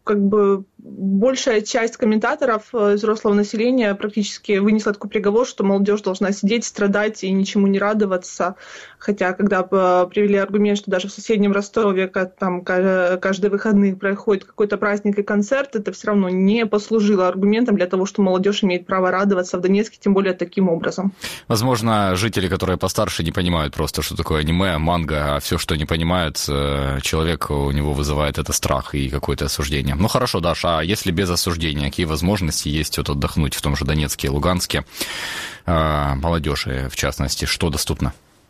Большая часть комментаторов взрослого населения практически вынесла такой приговор, что молодежь должна сидеть, страдать и ничему не радоваться. Хотя, когда привели аргумент, что даже в соседнем Ростове там каждые выходные проходит какой-то праздник и концерт, это все равно не послужило аргументом для того, что молодежь имеет право радоваться в Донецке, тем более таким образом. Возможно, жители, которые постарше, не понимают просто, что такое аниме, манга, а все, что не понимают, человек, у него вызывает это страх и какое-то осуждение. Хорошо, Даша, а если без осуждения, какие возможности есть отдохнуть в том же Донецке и Луганске? Молодежи, в частности, что доступно?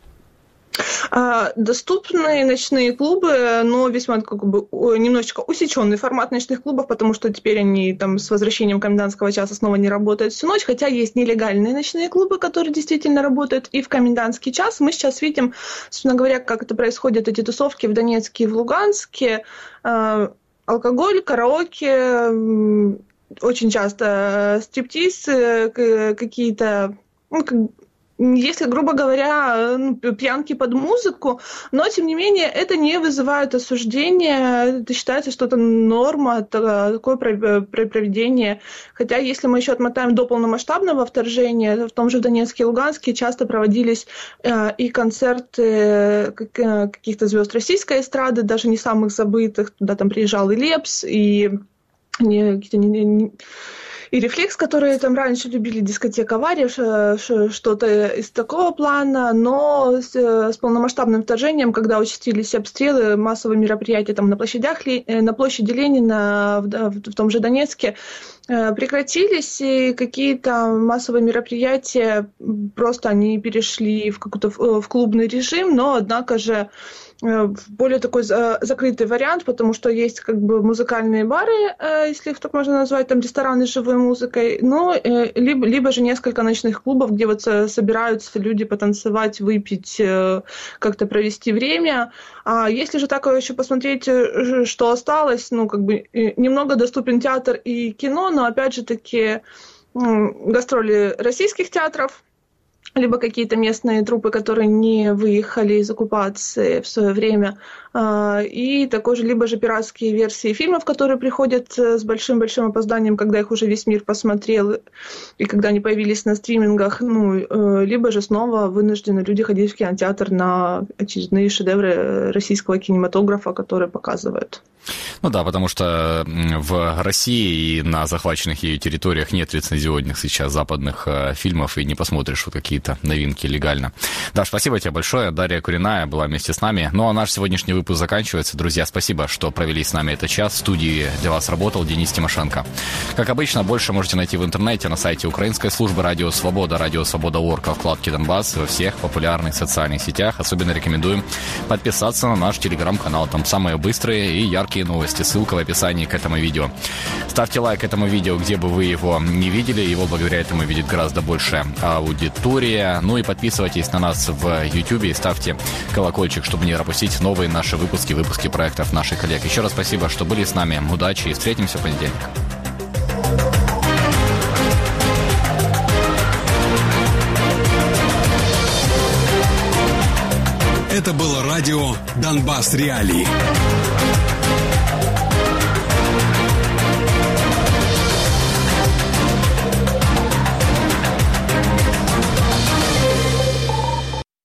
Доступны ночные клубы, но весьма немножечко усеченный формат ночных клубов, потому что теперь они там с возвращением комендантского часа снова не работают всю ночь, хотя есть нелегальные ночные клубы, которые действительно работают и в комендантский час. Мы сейчас видим, собственно говоря, как это происходит, эти тусовки в Донецке и в Луганске. Алкоголь, караоке, очень часто стриптиз, какие-то... Если, грубо говоря, пьянки под музыку, но, тем не менее, это не вызывает осуждения, это считается, что это норма, такое проведение. Хотя, если мы еще отмотаем до полномасштабного вторжения, в том же Донецке и Луганске часто проводились и концерты каких-то звезд российской эстрады, даже не самых забытых, туда там приезжал и Лепс, и и «Рефлекс», которые там раньше любили, дискотека «Авария», что-то из такого плана, но с полномасштабным вторжением, когда участились обстрелы, массовые мероприятия там на площади Ленина, в том же Донецке, прекратились, и какие-то массовые мероприятия просто они перешли в какой-то в клубный режим, но однако же более такой закрытый вариант, потому что есть как бы музыкальные бары, если их так можно назвать, там рестораны с живой музыкой, но либо же несколько ночных клубов, где вот собираются люди потанцевать, выпить, как-то провести время. А если же так еще посмотреть, что осталось, ну как бы немного доступен театр и кино, но опять же таки гастроли российских театров, либо какие-то местные труппы, которые не выехали из оккупации в свое время, и такой же, либо же пиратские версии фильмов, которые приходят с большим-большим опозданием, когда их уже весь мир посмотрел, и когда они появились на стримингах, ну, либо же снова вынуждены люди ходить в кинотеатр на очередные шедевры российского кинематографа, которые показывают. Ну да, потому что в России и на захваченных ее территориях нет лицензионных сейчас западных фильмов, и не посмотришь вот какие-то новинки легально. Даш, спасибо тебе большое. Дарья Куриная была вместе с нами. Ну а наш сегодняшний выпуск заканчивается. Друзья, спасибо, что провели с нами этот час. В студии для вас работал Денис Тимошенко. Как обычно, больше можете найти в интернете на сайте украинской службы Радио Свобода, Радиосвобода.орг, во вкладке «Донбасс», во всех популярных социальных сетях. Особенно рекомендуем подписаться на наш телеграм-канал. Там самые быстрые и яркие новости. Ссылка в описании к этому видео. Ставьте лайк этому видео, где бы вы его не видели. Его благодаря этому видит гораздо больше аудитория. Ну и подписывайтесь на нас в YouTube и ставьте колокольчик, чтобы не пропустить новые наши выпуски проектов наших коллег. Еще раз спасибо, что были с нами. Удачи и встретимся в понедельник. Это было радио «Донбасс Реалии».